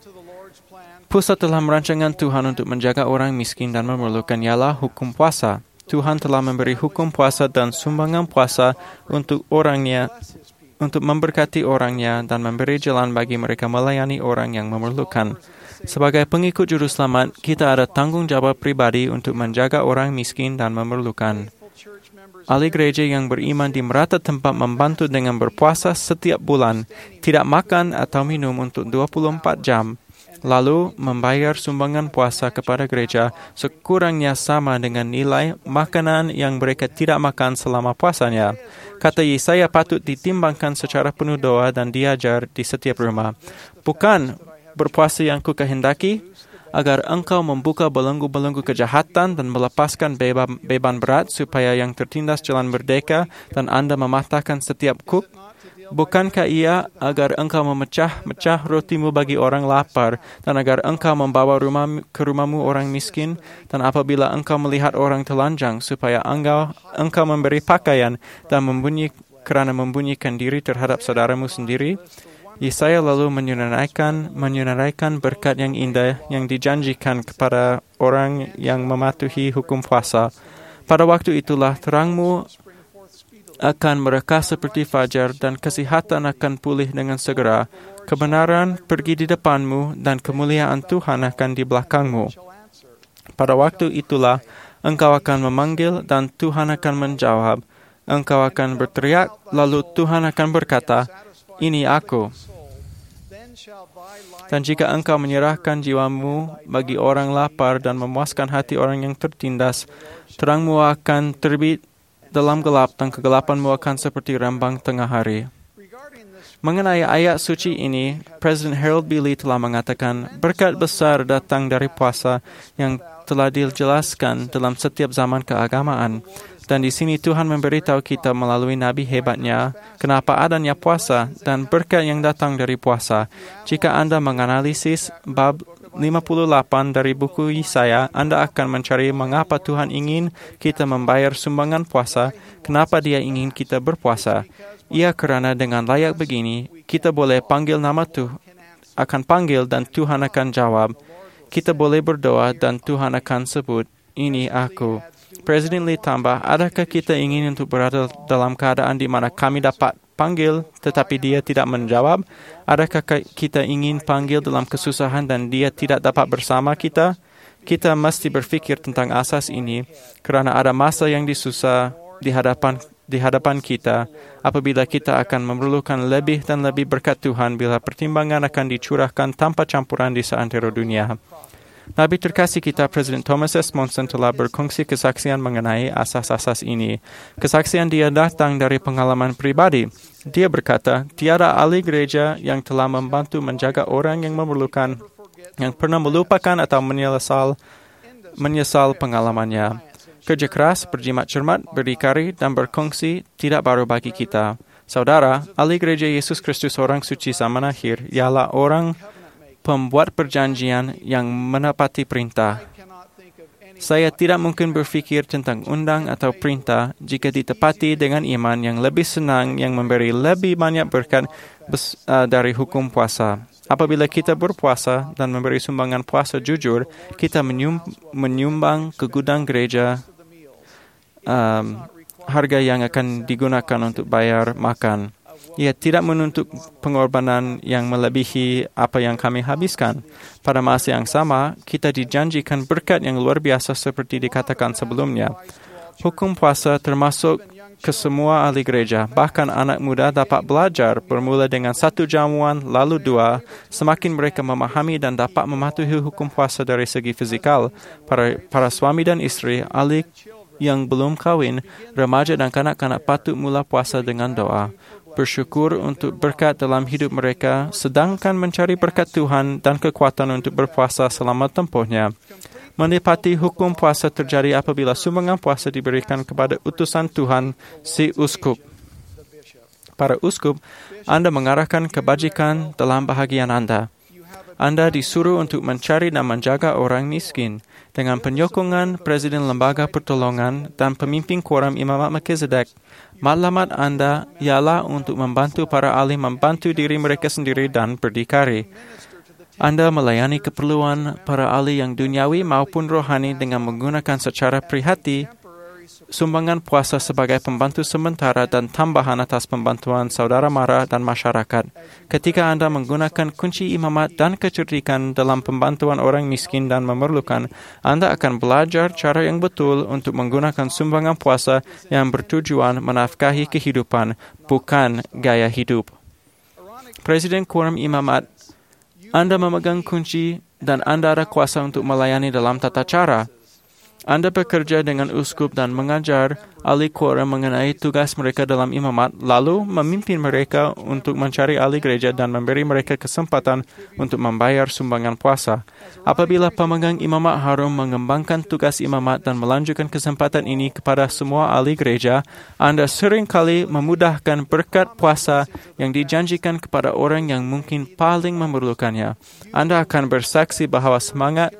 Pusat dalam rancangan Tuhan untuk menjaga orang miskin dan memerlukan ialah hukum puasa. Tuhan telah memberi hukum puasa dan sumbangan puasa untuk orangnya, untuk memberkati orangnya dan memberi jalan bagi mereka melayani orang yang memerlukan. Sebagai pengikut juru selamat, kita ada tanggung jawab pribadi untuk menjaga orang miskin dan memerlukan. Ahli gereja yang beriman di merata tempat membantu dengan berpuasa setiap bulan, tidak makan atau minum untuk 24 jam, lalu membayar sumbangan puasa kepada gereja sekurangnya sama dengan nilai makanan yang mereka tidak makan selama puasanya. Kata Yesaya patut ditimbangkan secara penuh doa dan diajar di setiap rumah. Bukan berpuasa yang kukehendaki, agar engkau membuka belenggu-belenggu kejahatan dan melepaskan beban berat supaya yang tertindas jalan merdeka dan Anda mematahkan setiap kuk. Bukankah ia agar engkau memecah-mecah rotimu bagi orang lapar dan agar engkau membawa ke rumahmu orang miskin, dan apabila engkau melihat orang telanjang supaya engkau memberi pakaian dan membunyikan diri terhadap saudaramu sendiri? Yesaya lalu menunaikan berkat yang indah yang dijanjikan kepada orang yang mematuhi hukum puasa. Pada waktu itulah terangmu akan mereka seperti fajar dan kesehatan akan pulih dengan segera. Kebenaran pergi di depanmu dan kemuliaan Tuhan akan di belakangmu. Pada waktu itulah engkau akan memanggil dan Tuhan akan menjawab. Engkau akan berteriak, lalu Tuhan akan berkata, "Ini aku." Dan jika engkau menyerahkan jiwamu bagi orang lapar dan memuaskan hati orang yang tertindas, terangmu akan terbit dalam gelap dan kegelapanmu akan seperti rembang tengah hari. Mengenai ayat suci ini, Presiden Harold B. Lee telah mengatakan, berkat besar datang dari puasa yang telah dijelaskan dalam setiap zaman keagamaan. Dan di sini Tuhan memberitahu kita melalui nabi hebatnya kenapa adanya puasa dan berkat yang datang dari puasa. Jika Anda menganalisis bab 58 dari buku Yesaya, Anda akan mencari mengapa Tuhan ingin kita membayar sumbangan puasa, kenapa Dia ingin kita berpuasa. Ia kerana dengan layak begini, kita boleh panggil nama Tuhan, akan panggil dan Tuhan akan jawab. Kita boleh berdoa dan Tuhan akan sebut, "Ini aku." Presiden Lee tambah, adakah kita ingin untuk berada dalam keadaan di mana kami dapat panggil tetapi Dia tidak menjawab? Adakah kita ingin panggil dalam kesusahan dan Dia tidak dapat bersama kita? Kita mesti berfikir tentang asas ini kerana ada masa yang disusah di hadapan kita apabila kita akan memerlukan lebih dan lebih berkat Tuhan bila pertimbangan akan dicurahkan tanpa campuran di seantero dunia. Nabi terkasih kita, Presiden Thomas S. Monson, telah berkongsi kesaksian mengenai asas-asas ini. Kesaksian dia datang dari pengalaman pribadi. Dia berkata, tiada ahli gereja yang telah membantu menjaga orang yang memerlukan, yang pernah melupakan atau menyesal pengalamannya. Kerja keras, berjimat cermat, berdikari, dan berkongsi tidak baru bagi kita. Saudara, ahli gereja Yesus Kristus orang suci zaman akhir ialah orang pembuat perjanjian yang menepati perintah. Saya tidak mungkin berfikir tentang undang atau perintah jika ditepati dengan iman yang lebih senang yang memberi lebih banyak berkat dari hukum puasa. Apabila kita berpuasa dan memberi sumbangan puasa jujur, kita menyumbang ke gudang gereja harga yang akan digunakan untuk bayar makan. Ia tidak menuntut pengorbanan yang melebihi apa yang kami habiskan. Pada masa yang sama, kita dijanjikan berkat yang luar biasa seperti dikatakan sebelumnya. Hukum puasa termasuk ke semua ahli gereja. Bahkan anak muda dapat belajar bermula dengan 1 jamuan, lalu 2. Semakin mereka memahami dan dapat mematuhi hukum puasa dari segi fizikal, para suami dan isteri, ahli yang belum kahwin, remaja dan kanak-kanak patut mula puasa dengan doa. Bersyukur untuk berkat dalam hidup mereka, sedangkan mencari berkat Tuhan dan kekuatan untuk berpuasa selama tempohnya. Menepati hukum puasa terjadi apabila sumbangan puasa diberikan kepada utusan Tuhan, si uskup. Para uskup, Anda mengarahkan kebajikan dalam bahagian Anda. Anda disuruh untuk mencari dan menjaga orang miskin. Dengan penyokongan Presiden Lembaga Pertolongan dan pemimpin Quorum Imamat Melchizedek, matlamat Anda ialah untuk membantu para ahli membantu diri mereka sendiri dan berdikari. Anda melayani keperluan para ahli yang duniawi maupun rohani dengan menggunakan secara prihati sumbangan puasa sebagai pembantu sementara dan tambahan atas pembantuan saudara mara dan masyarakat. Ketika Anda menggunakan kunci imamat dan kecerdikan dalam pembantuan orang miskin dan memerlukan, Anda akan belajar cara yang betul untuk menggunakan sumbangan puasa yang bertujuan menafkahi kehidupan, bukan gaya hidup. Presiden Quorum Imamat, Anda memegang kunci dan Anda ada kuasa untuk melayani dalam tata cara. Anda bekerja dengan uskup dan mengajar ahli quorum mengenai tugas mereka dalam imamat, lalu memimpin mereka untuk mencari ahli gereja dan memberi mereka kesempatan untuk membayar sumbangan puasa. Apabila pemegang imamat harum mengembangkan tugas imamat dan melanjutkan kesempatan ini kepada semua ahli gereja, Anda seringkali memudahkan berkat puasa yang dijanjikan kepada orang yang mungkin paling memerlukannya. Anda akan bersaksi bahawa semangat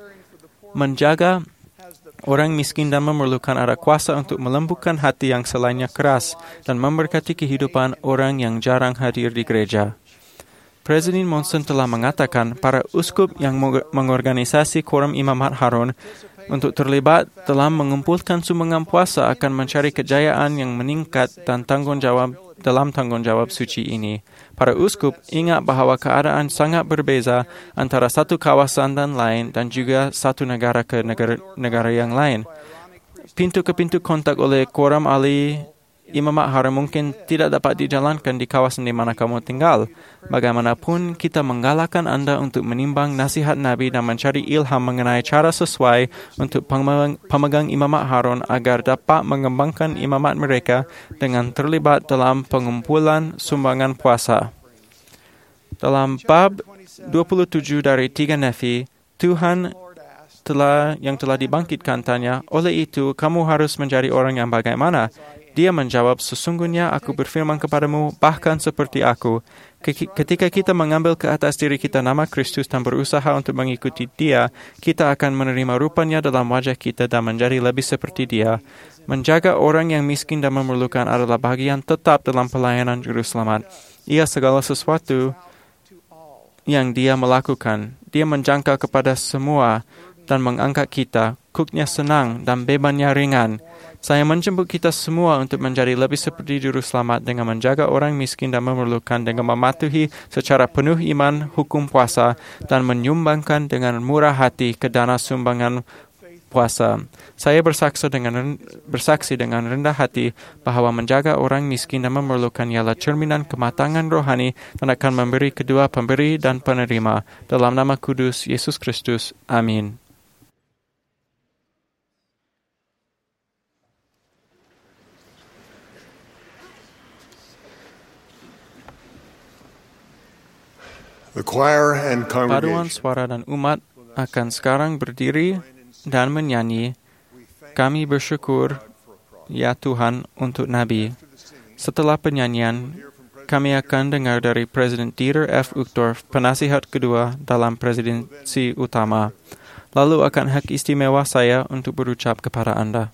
menjaga orang miskin dan memerlukan ada kuasa untuk melembutkan hati yang selainnya keras dan memberkati kehidupan orang yang jarang hadir di gereja. Presiden Monson telah mengatakan para uskup yang mengorganisasi Quorum Imamat Harun untuk terlibat dalam mengumpulkan sumbangan puasa akan mencari kejayaan yang meningkat dan dalam tanggungjawab suci ini. Para uskup ingat bahawa keadaan sangat berbeza antara satu kawasan dan lain dan juga satu negara ke negara yang lain. Pintu ke pintu kontak oleh Quorum ahli Imamat Harum mungkin tidak dapat dijalankan di kawasan di mana kamu tinggal. Bagaimanapun, kita menggalakkan Anda untuk menimbang nasihat Nabi dan mencari ilham mengenai cara sesuai untuk pemegang Imamat Harun agar dapat mengembangkan imamat mereka dengan terlibat dalam pengumpulan sumbangan puasa. Dalam bab 27 dari 3 Nefi, Tuhan yang telah dibangkitkan tanya, oleh itu kamu harus menjadi orang yang bagaimana? Dia menjawab, sesungguhnya aku berfirman kepadamu, bahkan seperti aku. Ketika kita mengambil ke atas diri kita nama Kristus dan berusaha untuk mengikuti Dia, kita akan menerima rupanya dalam wajah kita dan menjadi lebih seperti Dia. Menjaga orang yang miskin dan memerlukan adalah bagian tetap dalam pelayanan Juru Selamat. Ia segala sesuatu yang Dia melakukan. Dia menjangkau kepada semua dan mengangkat kita. Kuknya senang dan bebannya ringan. Saya menjemput kita semua untuk menjadi lebih seperti Juru Selamat dengan menjaga orang miskin dan memerlukan dengan mematuhi secara penuh iman hukum puasa dan menyumbangkan dengan murah hati ke dana sumbangan puasa. Saya bersaksi dengan rendah hati bahawa menjaga orang miskin dan memerlukan ialah cerminan kematangan rohani dan akan memberi kedua pemberi dan penerima. Dalam nama kudus Yesus Kristus. Amin. Paduan suara dan umat akan sekarang berdiri dan menyanyi, kami bersyukur, ya Tuhan, untuk Nabi. Setelah penyanyian, kami akan dengar dari Presiden Dieter F. Uchtdorf, penasihat kedua dalam presidensi utama. Lalu akan hak istimewa saya untuk berucap kepada Anda.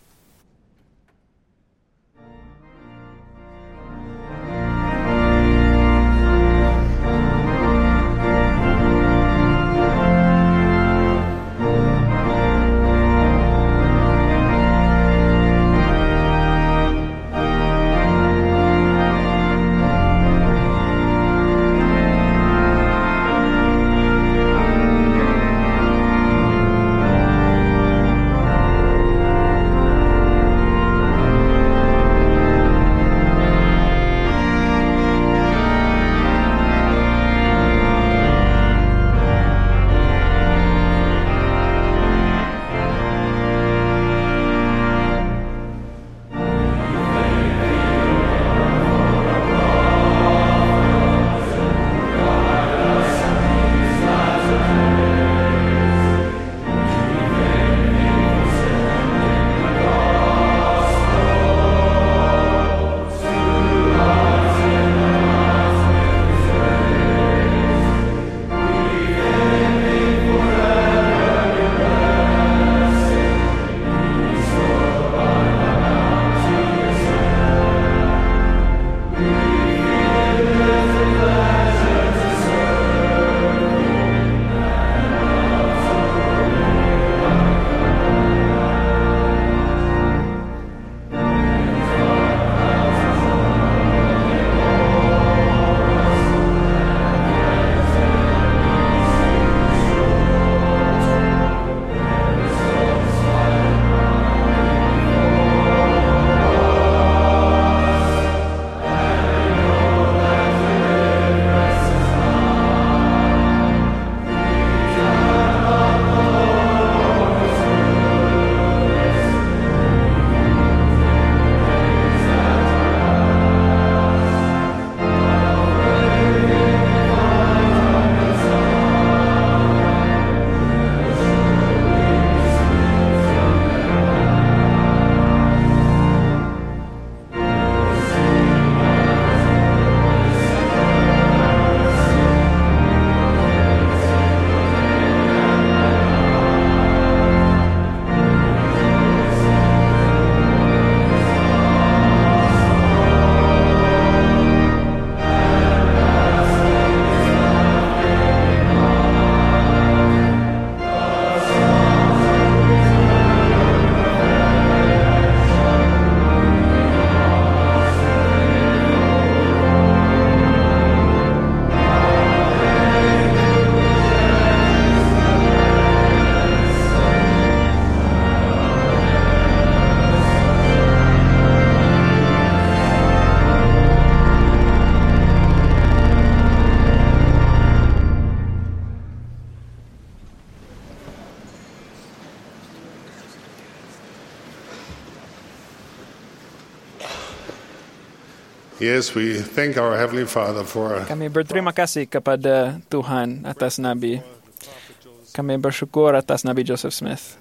Yes, we thank our Heavenly Father for Kami berterima kasih kepada Tuhan atas Nabi. Kami bersyukur atas Nabi Joseph Smith.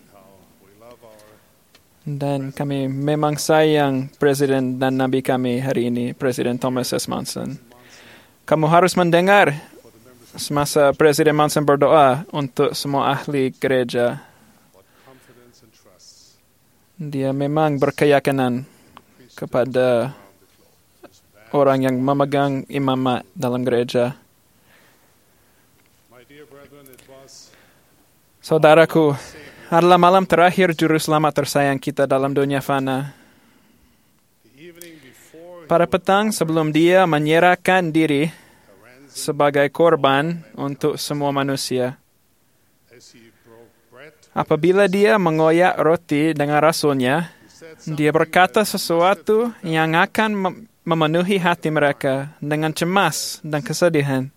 Dan kami memang sayang Presiden dan Nabi kami hari ini, Presiden Thomas S. Monson. Kamu harus mendengar semasa Presiden Monson berdoa untuk semua ahli gereja. Dia memang berkeyakinan kepada orang yang memegang imamat dalam gereja. Saudaraku, adalah malam terakhir juru selamat tersayang kita dalam dunia fana. Pada petang sebelum dia menyerahkan diri sebagai korban untuk semua manusia. Apabila dia mengoyak roti dengan rasulnya, dia berkata sesuatu yang akan memenuhi hati mereka dengan cemas dan kesedihan.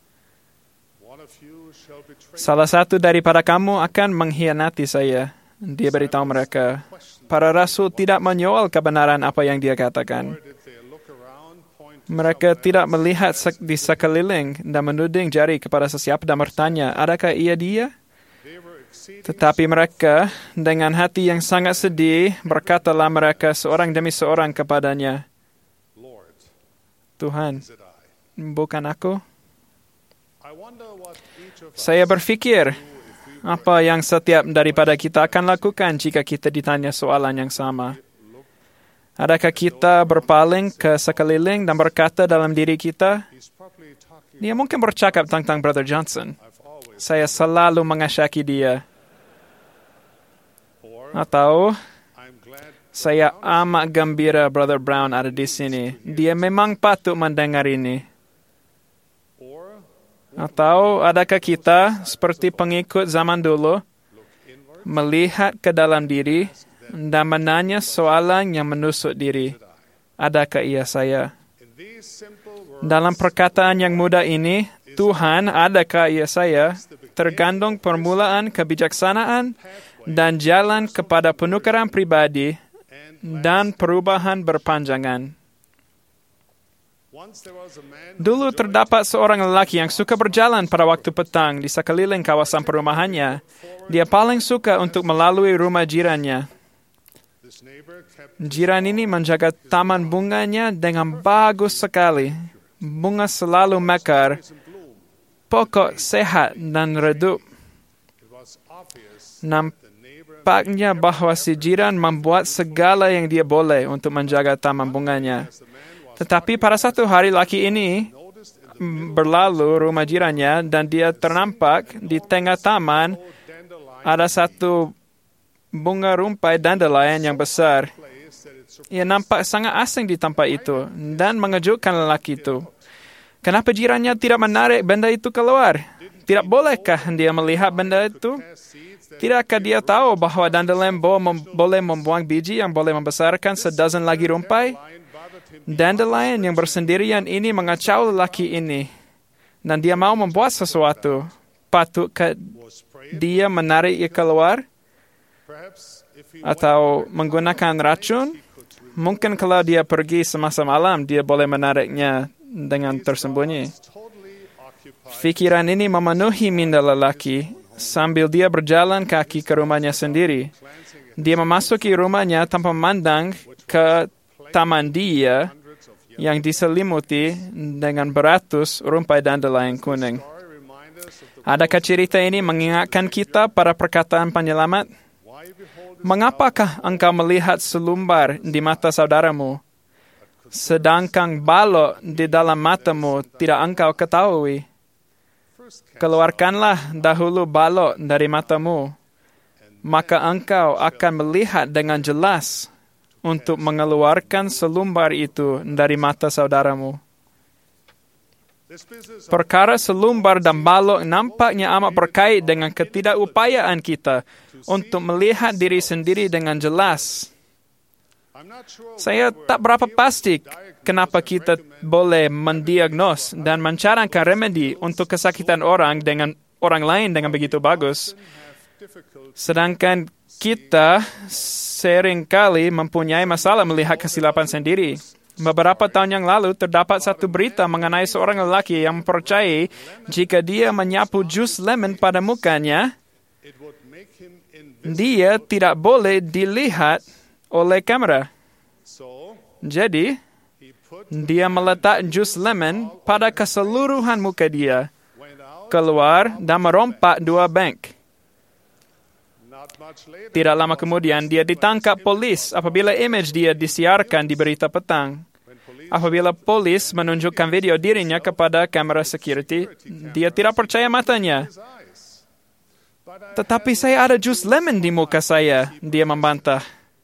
Salah satu daripada kamu akan mengkhianati saya. Dia beritahu mereka. Para rasul tidak menyoal kebenaran apa yang dia katakan. Mereka tidak melihat di sekeliling dan menuding jari kepada sesiapa dan bertanya, adakah ia dia? Tetapi mereka dengan hati yang sangat sedih berkatalah mereka seorang demi seorang kepadanya, Tuhan, bukan aku? Saya berfikir, apa yang setiap daripada kita akan lakukan jika kita ditanya soalan yang sama? Adakah kita berpaling ke sekeliling dan berkata dalam diri kita, dia mungkin bercakap tentang Brother Johnson. Saya selalu mengasyaki dia. Atau, saya amat gembira Brother Brown ada di sini. Dia memang patut mendengar ini. Atau adakah kita, seperti pengikut zaman dulu, melihat ke dalam diri dan menanya soalan yang menusuk diri, adakah ia saya? Dalam perkataan yang mudah ini, Tuhan, adakah ia saya? Tergantung permulaan kebijaksanaan dan jalan kepada penukaran pribadi dan perubahan berpanjangan. Dulu terdapat seorang lelaki yang suka berjalan pada waktu petang di sekeliling kawasan perumahannya. Dia paling suka untuk melalui rumah jirannya. Jiran ini menjaga taman bunganya dengan bagus sekali. Bunga selalu mekar, pokok sehat dan redup. Nampaknya bahawa si jiran membuat segala yang dia boleh untuk menjaga taman bunganya. Tetapi pada satu hari laki ini berlalu rumah jirannya dan dia ternampak di tengah taman ada satu bunga rumpai dandelion yang besar. Ia nampak sangat asing di tempat itu dan mengejutkan lelaki itu. Kenapa jirannya tidak menarik benda itu keluar? Tidak bolehkah dia melihat benda itu? Tidakkah dia tahu bahawa dandelion boleh membuang biji yang boleh membesarkan sedozen lagi rumpai? Dandelion yang bersendirian ini mengacau lelaki ini. Dan dia mau membuat sesuatu. Patutkah dia menarik ia keluar? Atau menggunakan racun? Mungkin kalau dia pergi semasa malam, dia boleh menariknya dengan tersembunyi. Fikiran ini memenuhi minda lelaki sambil dia berjalan kaki ke rumahnya sendiri. Dia memasuki rumahnya tanpa memandang ke taman dia yang diselimuti dengan beratus rumpai dandelion kuning. Adakah cerita ini mengingatkan kita pada perkataan penyelamat? Mengapakah engkau melihat selumbar di mata saudaramu, sedangkan balok di dalam matamu tidak engkau ketahui? Keluarkanlah dahulu balok dari matamu, maka engkau akan melihat dengan jelas untuk mengeluarkan selumbar itu dari mata saudaramu. Perkara selumbar dan balok nampaknya amat berkait dengan ketidakupayaan kita untuk melihat diri sendiri dengan jelas. Saya tak berapa pasti kenapa kita boleh mendiagnos dan mencarankan remedi untuk kesakitan orang dengan orang lain dengan begitu bagus. Sedangkan kita seringkali mempunyai masalah melihat kesilapan sendiri. Beberapa tahun yang lalu, terdapat satu berita mengenai seorang lelaki yang mempercayai jika dia menyapu jus lemon pada mukanya, dia tidak boleh dilihat oleh kamera. Jadi, dia meletak jus lemon pada keseluruhan muka dia, keluar dan merompak 2 bank. Tidak lama kemudian, dia ditangkap polis apabila imej dia disiarkan di berita petang. Apabila polis menunjukkan video dirinya kepada kamera security, dia tidak percaya matanya. Tetapi saya ada jus lemon di muka saya, dia membantah.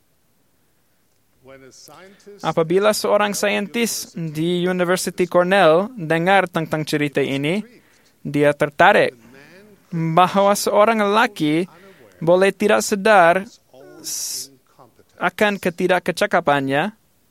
Apabila seorang saintis di University Cornell dengar tentang cerita ini, dia tertarik bahawa seorang lelaki boleh tidak sedar akan ketidakkecakapannya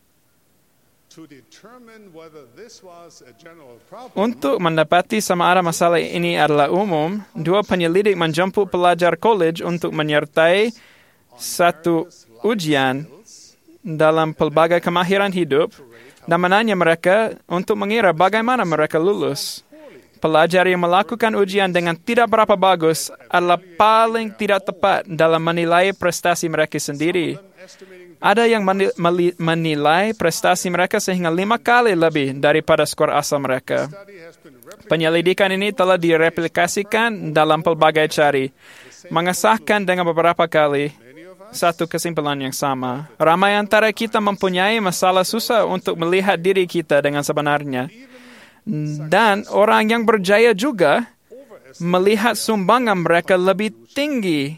untuk mendapati sama ada masalah ini adalah umum. 2 penyelidik menjemput pelajar college untuk menyertai satu ujian dalam pelbagai kemahiran hidup dan menanya mereka untuk mengira bagaimana mereka lulus. Pelajar yang melakukan ujian dengan tidak berapa bagus adalah paling tidak tepat dalam menilai prestasi mereka sendiri. Ada yang menilai prestasi mereka sehingga 5 kali lebih daripada skor asal mereka. Penyelidikan ini telah direplikasikan dalam pelbagai cara, mengesahkan dengan beberapa kali satu kesimpulan yang sama. Ramai antara kita mempunyai masalah susah untuk melihat diri kita dengan sebenarnya. Dan orang yang berjaya juga melihat sumbangan mereka lebih tinggi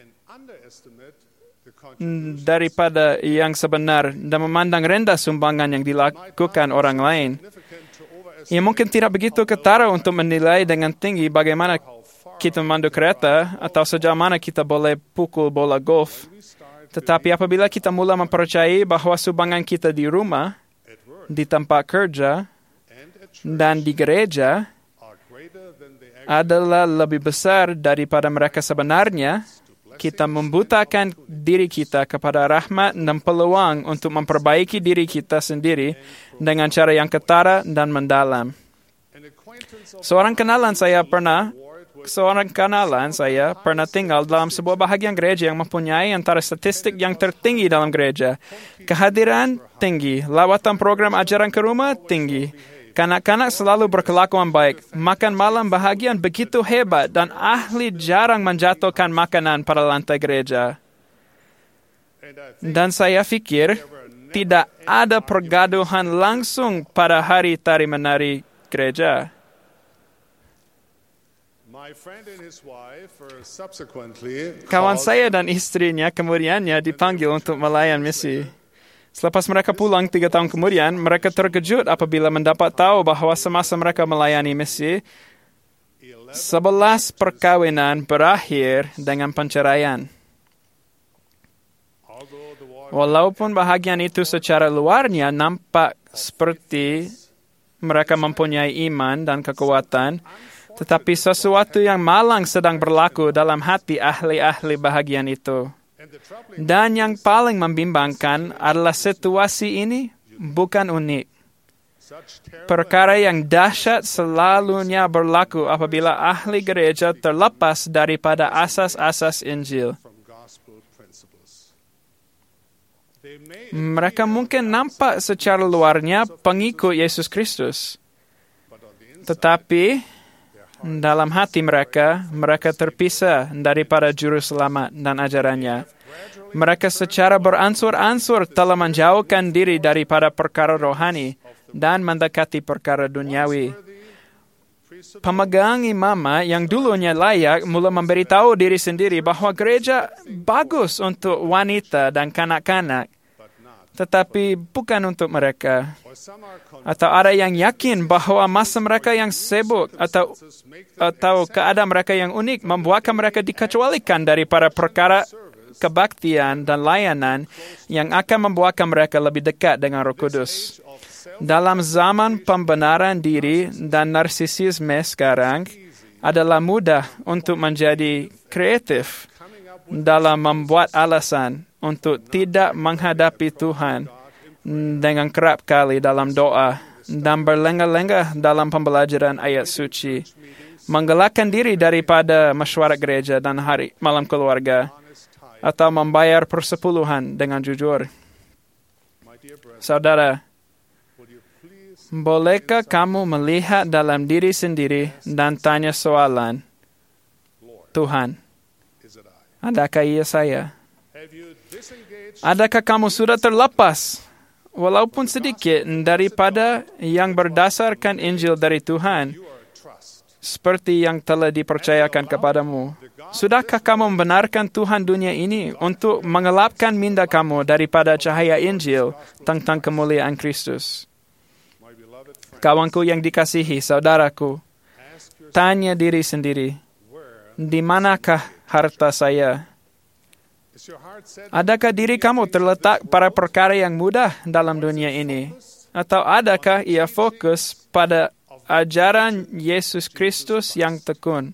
daripada yang sebenar dan memandang rendah sumbangan yang dilakukan orang lain. Ia mungkin tidak begitu ketara untuk menilai dengan tinggi bagaimana kita memandu kereta atau sejauh mana kita boleh pukul bola golf. Tetapi apabila kita mula mempercayai bahawa sumbangan kita di rumah, di tempat kerja, dan di gereja adalah lebih besar daripada mereka sebenarnya, kita membutakan diri kita kepada rahmat dan peluang untuk memperbaiki diri kita sendiri dengan cara yang ketara dan mendalam. Seorang kenalan saya pernah tinggal dalam sebuah bahagian gereja yang mempunyai antara statistik yang tertinggi dalam gereja. Kehadiran tinggi, lawatan program ajaran ke rumah tinggi. Kanak-kanak selalu berkelakuan baik. Makan malam bahagian begitu hebat dan ahli jarang menjatuhkan makanan pada lantai gereja. Dan saya fikir tidak ada pergaduhan langsung pada hari tari-menari gereja. Kawan saya dan istrinya kemudiannya dipanggil untuk melayan misi. Selepas mereka pulang 3 tahun kemudian, mereka terkejut apabila mendapat tahu bahawa semasa mereka melayani misi, 11 perkawinan berakhir dengan penceraian. Walaupun bahagian itu secara luarnya nampak seperti mereka mempunyai iman dan kekuatan, tetapi sesuatu yang malang sedang berlaku dalam hati ahli-ahli bahagian itu. Dan yang paling membimbangkan adalah situasi ini bukan unik. Perkara yang dahsyat selalunya berlaku apabila ahli gereja terlepas daripada asas-asas Injil. Mereka mungkin nampak secara luarnya pengikut Yesus Kristus. Tetapi dalam hati mereka terpisah daripada Juru Selamat dan ajarannya. Mereka secara beransur-ansur telah menjauhkan diri daripada perkara rohani dan mendekati perkara duniawi. Pemegang imamah yang dulunya layak mula memberitahu diri sendiri bahawa gereja bagus untuk wanita dan kanak-kanak, tetapi bukan untuk mereka. Atau ada yang yakin bahawa masa mereka yang sibuk atau keadaan mereka yang unik membuatkan mereka dikecualikan daripada perkara kebaktian dan layanan yang akan membuatkan mereka lebih dekat dengan Roh Kudus. Dalam zaman pembenaran diri dan narsisisme sekarang, adalah mudah untuk menjadi kreatif dalam membuat alasan untuk tidak menghadapi Tuhan dengan kerap kali dalam doa dan berlenga-lenga dalam pembelajaran ayat suci, menggelakkan diri daripada mesyuarat gereja dan hari malam keluarga, atau membayar persepuluhan dengan jujur. Saudara, bolehkah kamu melihat dalam diri sendiri dan tanya soalan, Tuhan, adakah ia saya? Adakah kamu sudah terlepas, walaupun sedikit, daripada yang berdasarkan Injil dari Tuhan, seperti yang telah dipercayakan kepadamu? Sudahkah kamu membenarkan Tuhan dunia ini untuk mengelapkan minda kamu daripada cahaya Injil tentang kemuliaan Kristus? Kawanku yang dikasihi, saudaraku, tanya diri sendiri, di manakah harta saya? Adakah diri kamu terletak pada perkara yang mudah dalam dunia ini? Atau adakah ia fokus pada ajaran Yesus Kristus yang tekun?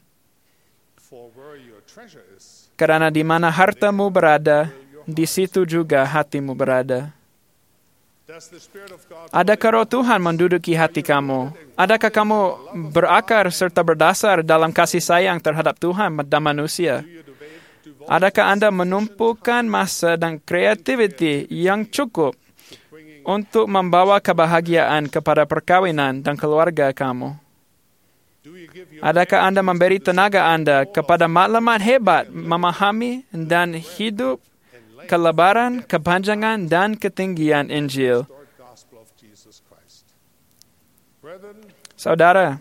Kerana di mana hartamu berada, di situ juga hatimu berada. Adakah roh Tuhan menduduki hati kamu? Adakah kamu berakar serta berdasar dalam kasih sayang terhadap Tuhan dan manusia? Adakah Anda menumpukan masa dan kreativiti yang cukup untuk membawa kebahagiaan kepada perkawinan dan keluarga kamu? Adakah Anda memberi tenaga Anda kepada maklumat hebat memahami dan hidup kelebaran, kepanjangan, dan ketinggian Injil? Saudara,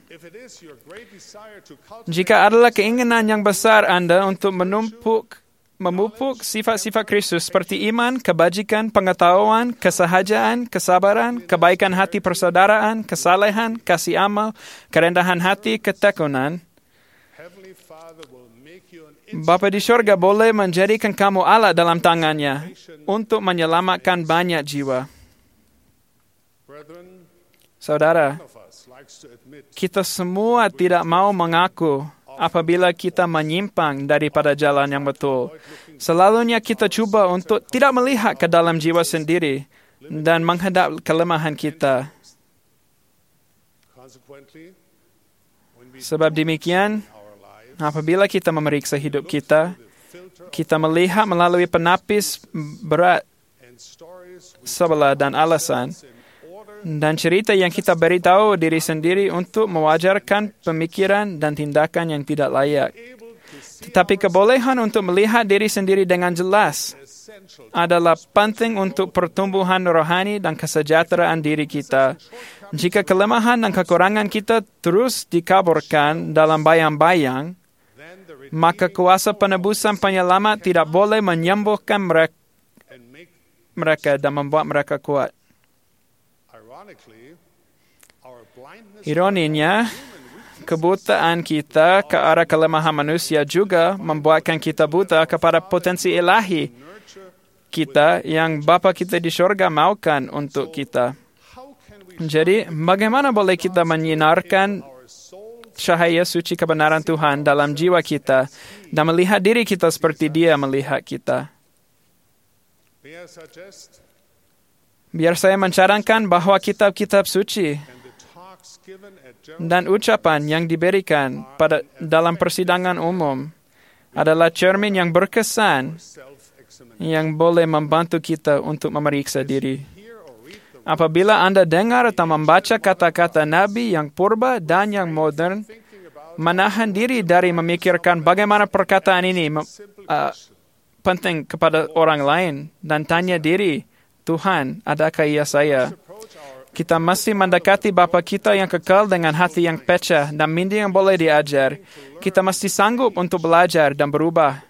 jika adalah keinginan yang besar Anda untuk memupuk sifat-sifat Kristus seperti iman, kebajikan, pengetahuan, kesahajaan, kesabaran, kebaikan hati persaudaraan, kesalehan, kasih amal, kerendahan hati, ketekunan, Bapa di syurga boleh menjadikan kamu alat dalam tangannya untuk menyelamatkan banyak jiwa. Saudara, kita semua tidak mau mengaku apabila kita menyimpang daripada jalan yang betul. Selalunya kita cuba untuk tidak melihat ke dalam jiwa sendiri dan menghadap kelemahan kita. Sebab demikian, apabila kita memeriksa hidup kita, kita melihat melalui penapis berat sebelah dan alasan, dan cerita yang kita beritahu diri sendiri untuk mewajarkan pemikiran dan tindakan yang tidak layak. Tetapi kebolehan untuk melihat diri sendiri dengan jelas adalah penting untuk pertumbuhan rohani dan kesejahteraan diri kita. Jika kelemahan dan kekurangan kita terus dikaburkan dalam bayang-bayang, maka kuasa penebusan penyelamat tidak boleh menyembuhkan mereka dan membuat mereka kuat. Ironinya, kebutaan kita ke arah kelemahan manusia juga membuatkan kita buta kepada potensi ilahi kita yang Bapa kita di syurga maukan untuk kita. Jadi, bagaimana boleh kita menyinarkan cahaya suci kebenaran Tuhan dalam jiwa kita dan melihat diri kita seperti Dia melihat kita? Biar saya mencarankan bahawa kitab-kitab suci dan ucapan yang diberikan dalam persidangan umum adalah cermin yang berkesan yang boleh membantu kita untuk memeriksa diri. Apabila Anda dengar atau membaca kata-kata Nabi yang purba dan yang modern, menahan diri dari memikirkan bagaimana perkataan ini penting kepada orang lain dan tanya diri, Tuhan, adakah ia saya? Kita mesti mendekati Bapa kita yang kekal dengan hati yang pecah dan minda yang boleh diajar. Kita mesti sanggup untuk belajar dan berubah.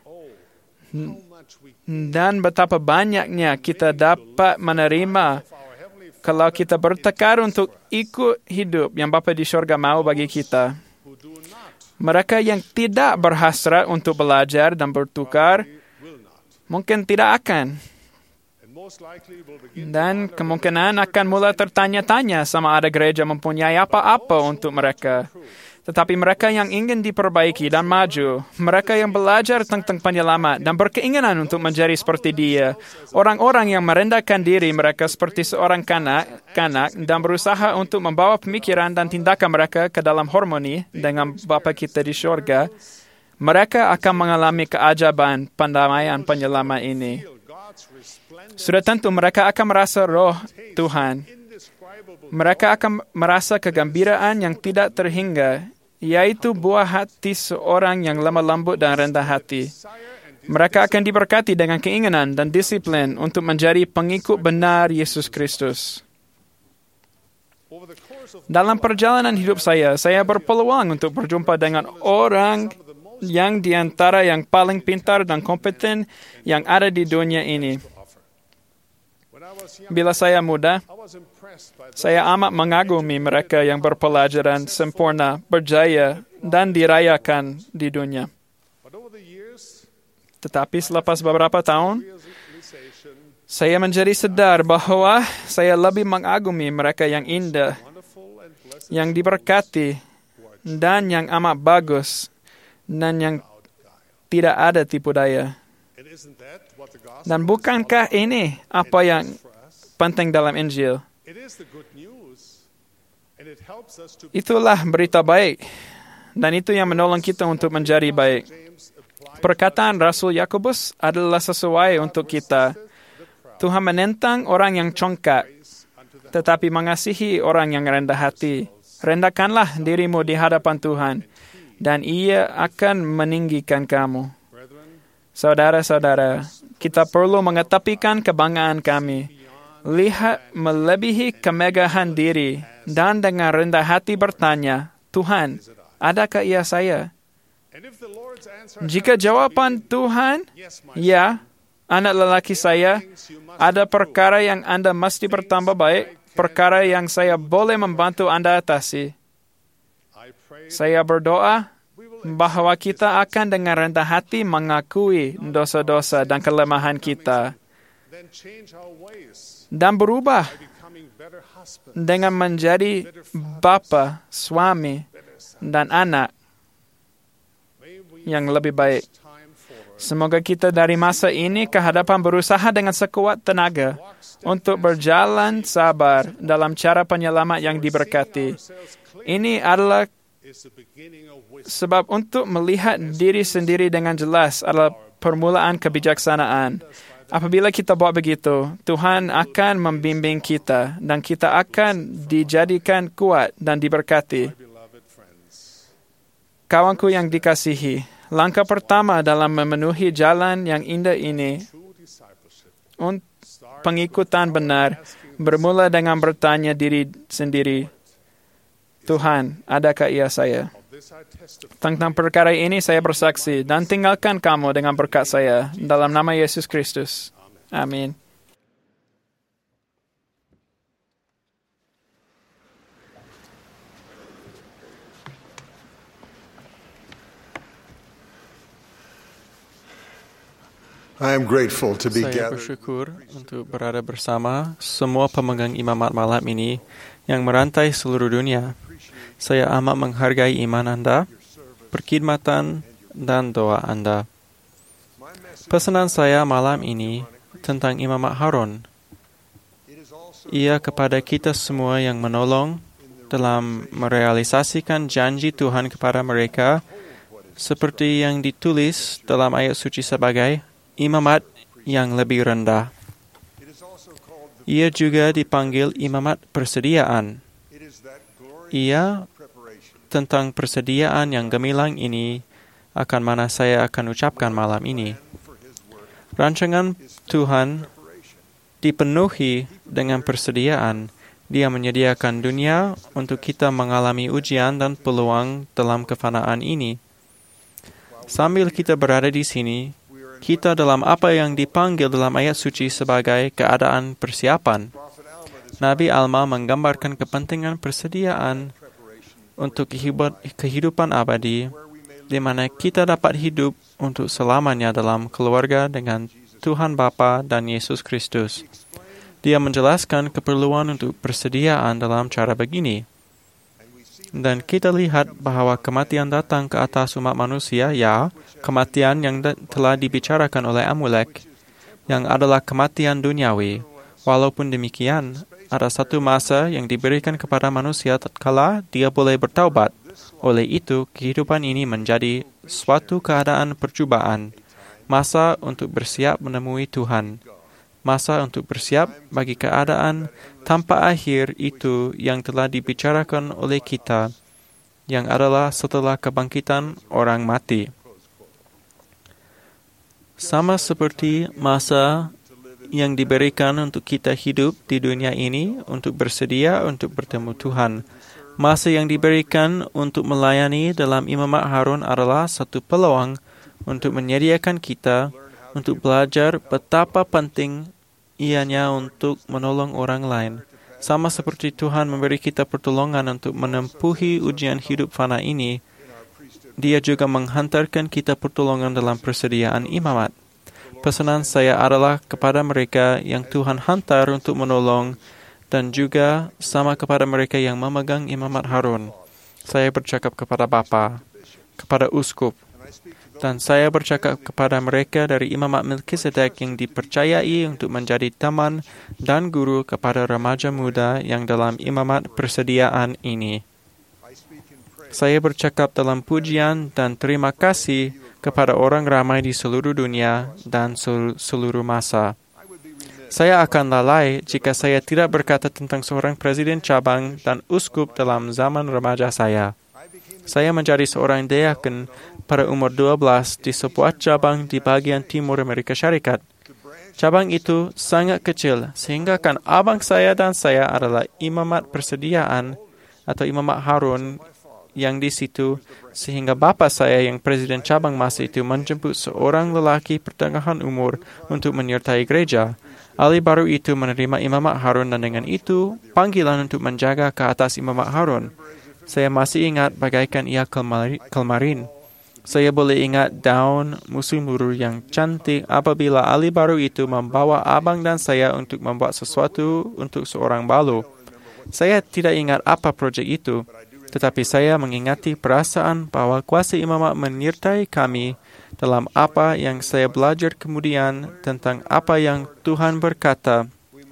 Dan betapa banyaknya kita dapat menerima kalau kita bertekad untuk ikut hidup yang Bapa di syurga mau bagi kita. Mereka yang tidak berhasrat untuk belajar dan bertukar, mungkin tidak akan. Dan kemungkinan akan mula tertanya-tanya sama ada gereja mempunyai apa-apa untuk mereka. Tetapi mereka yang ingin diperbaiki dan maju, mereka yang belajar tentang penyelamat dan berkeinginan untuk menjadi seperti Dia, orang-orang yang merendahkan diri mereka seperti seorang kanak dan berusaha untuk membawa pemikiran dan tindakan mereka ke dalam harmoni dengan Bapa kita di syurga, mereka akan mengalami keajaiban pendamaian penyelamat ini. Sudah tentu mereka akan merasa roh Tuhan. Mereka akan merasa kegembiraan yang tidak terhingga, yaitu buah hati seorang yang lemah lembut dan rendah hati. Mereka akan diberkati dengan keinginan dan disiplin untuk menjadi pengikut benar Yesus Kristus. Dalam perjalanan hidup saya berpeluang untuk berjumpa dengan orang yang di antara yang paling pintar dan kompeten yang ada di dunia ini. Bila saya muda, saya amat mengagumi mereka yang berpelajaran sempurna, berjaya, dan dirayakan di dunia. Tetapi selepas beberapa tahun, saya menjadi sadar bahwa saya lebih mengagumi mereka yang indah, yang diberkati, dan yang amat bagus, dan yang tidak ada tipu daya. Dan bukankah ini apa yang penting dalam Injil? Itulah berita baik, dan itu yang menolong kita untuk menjadi baik. Perkataan Rasul Yakobus adalah sesuai untuk kita. Tuhan menentang orang yang congkak, tetapi mengasihi orang yang rendah hati. Rendahkanlah dirimu di hadapan Tuhan, dan Ia akan meninggikan kamu. Saudara-saudara, kita perlu mengetepikan kebanggaan kami. Lihat melebihi kemegahan diri dan dengan rendah hati bertanya, Tuhan, adakah Ia saya? Jika jawaban Tuhan, ya, anak lelaki saya, ada perkara yang Anda mesti bertambah baik, perkara yang saya boleh membantu Anda atasi. Saya berdoa bahwa kita akan dengan rendah hati mengakui dosa-dosa dan kelemahan kita dan berubah dengan menjadi bapa, suami, dan anak yang lebih baik. Semoga kita dari masa ini ke hadapan berusaha dengan sekuat tenaga untuk berjalan sabar dalam cara penyelamat yang diberkati. Ini adalah sebab untuk melihat diri sendiri dengan jelas adalah permulaan kebijaksanaan. Apabila kita buat begitu, Tuhan akan membimbing kita dan kita akan dijadikan kuat dan diberkati. Kawanku yang dikasihi, langkah pertama dalam memenuhi jalan yang indah ini, pengikutan benar, bermula dengan bertanya diri sendiri, Tuhan, adakah Ia saya? Tentang perkara ini saya bersaksi dan tinggalkan kamu dengan berkat saya. Dalam nama Yesus Kristus. Amin. I am grateful to be Saya gathered. bersyukur untuk berada bersama semua pemegang imamat malam ini yang merantai seluruh dunia. Saya amat menghargai iman Anda, perkhidmatan, dan doa Anda. Pesanan saya malam ini tentang imamat Harun. Ia kepada kita semua yang menolong dalam merealisasikan janji Tuhan kepada mereka seperti yang ditulis dalam ayat suci sebagai imamat yang lebih rendah. Ia juga dipanggil imamat persediaan. Ia tentang persediaan yang gemilang ini akan mana saya akan ucapkan malam ini. Rancangan Tuhan dipenuhi dengan persediaan. Dia menyediakan dunia untuk kita mengalami ujian dan peluang dalam kefanaan ini. Sambil kita berada di sini, kita dalam apa yang dipanggil dalam ayat suci sebagai keadaan persiapan. Nabi Alma menggambarkan kepentingan persediaan untuk kehidupan abadi, di mana kita dapat hidup untuk selamanya dalam keluarga dengan Tuhan Bapa dan Yesus Kristus. Dia menjelaskan keperluan untuk persediaan dalam cara begini. Dan kita lihat bahwa kematian datang ke atas umat manusia, ya, kematian yang telah dibicarakan oleh Amulek, yang adalah kematian duniawi. Walaupun demikian, ada satu masa yang diberikan kepada manusia tatkala dia boleh bertaubat. Oleh itu, kehidupan ini menjadi suatu keadaan percubaan, masa untuk bersiap menemui Tuhan. Masa untuk bersiap bagi keadaan tanpa akhir itu yang telah dibicarakan oleh kita, yang adalah setelah kebangkitan orang mati. Sama seperti masa yang diberikan untuk kita hidup di dunia ini untuk bersedia untuk bertemu Tuhan. Masa yang diberikan untuk melayani dalam imamat Harun adalah satu peluang untuk menyediakan kita untuk belajar betapa penting ianya untuk menolong orang lain. Sama seperti Tuhan memberi kita pertolongan untuk menempuhi ujian hidup fana ini, Dia juga menghantarkan kita pertolongan dalam persediaan imamat. Pesanan saya adalah kepada mereka yang Tuhan hantar untuk menolong dan juga sama kepada mereka yang memegang imamat Harun. Saya bercakap kepada Bapa, kepada uskup, dan saya bercakap kepada mereka dari imamat Melkisedek yang dipercayai untuk menjadi teman dan guru kepada remaja muda yang dalam imamat persediaan ini. Saya bercakap dalam pujian dan terima kasih kepada orang ramai di seluruh dunia dan seluruh masa. Saya akan lalai jika saya tidak berkata tentang seorang presiden cabang dan uskup dalam zaman remaja saya. Saya menjadi seorang diakon pada umur 12 di sebuah cabang di bagian timur Amerika Syarikat. Cabang itu sangat kecil, sehingga kan abang saya dan saya adalah imamat persediaan atau imamat Harun yang di situ, sehingga bapa saya yang presiden cabang masa itu menjemput seorang lelaki pertengahan umur untuk menyertai gereja. Ahli baru itu menerima imamat Harun dan dengan itu panggilan untuk menjaga ke atas imamat Harun. Saya masih ingat bagaikan ia kelmarin. Saya boleh ingat daun musim luruh yang cantik apabila ahli baru itu membawa abang dan saya untuk membuat sesuatu untuk seorang balu. Saya tidak ingat apa projek itu, tetapi saya mengingati perasaan bahwa kuasa imamat menyertai kami dalam apa yang saya belajar kemudian tentang apa yang Tuhan berkata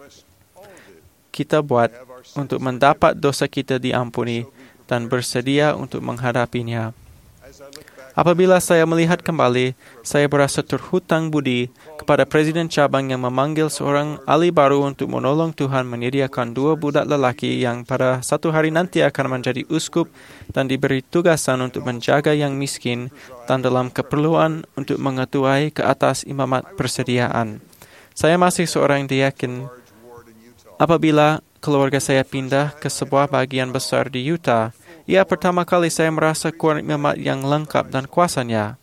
kita buat untuk mendapat dosa kita diampuni dan bersedia untuk menghadapinya. Apabila saya melihat kembali, saya berasa terhutang budi kepada presiden cabang yang memanggil seorang ahli baru untuk menolong Tuhan menyediakan 2 budak lelaki yang pada satu hari nanti akan menjadi uskup dan diberi tugasan untuk menjaga yang miskin dan dalam keperluan untuk mengetuai ke atas imamat persediaan. Saya masih seorang diakon apabila keluarga saya pindah ke sebuah bagian besar di Utah. Ia pertama kali saya merasa kurang imamat yang lengkap dan kuasanya.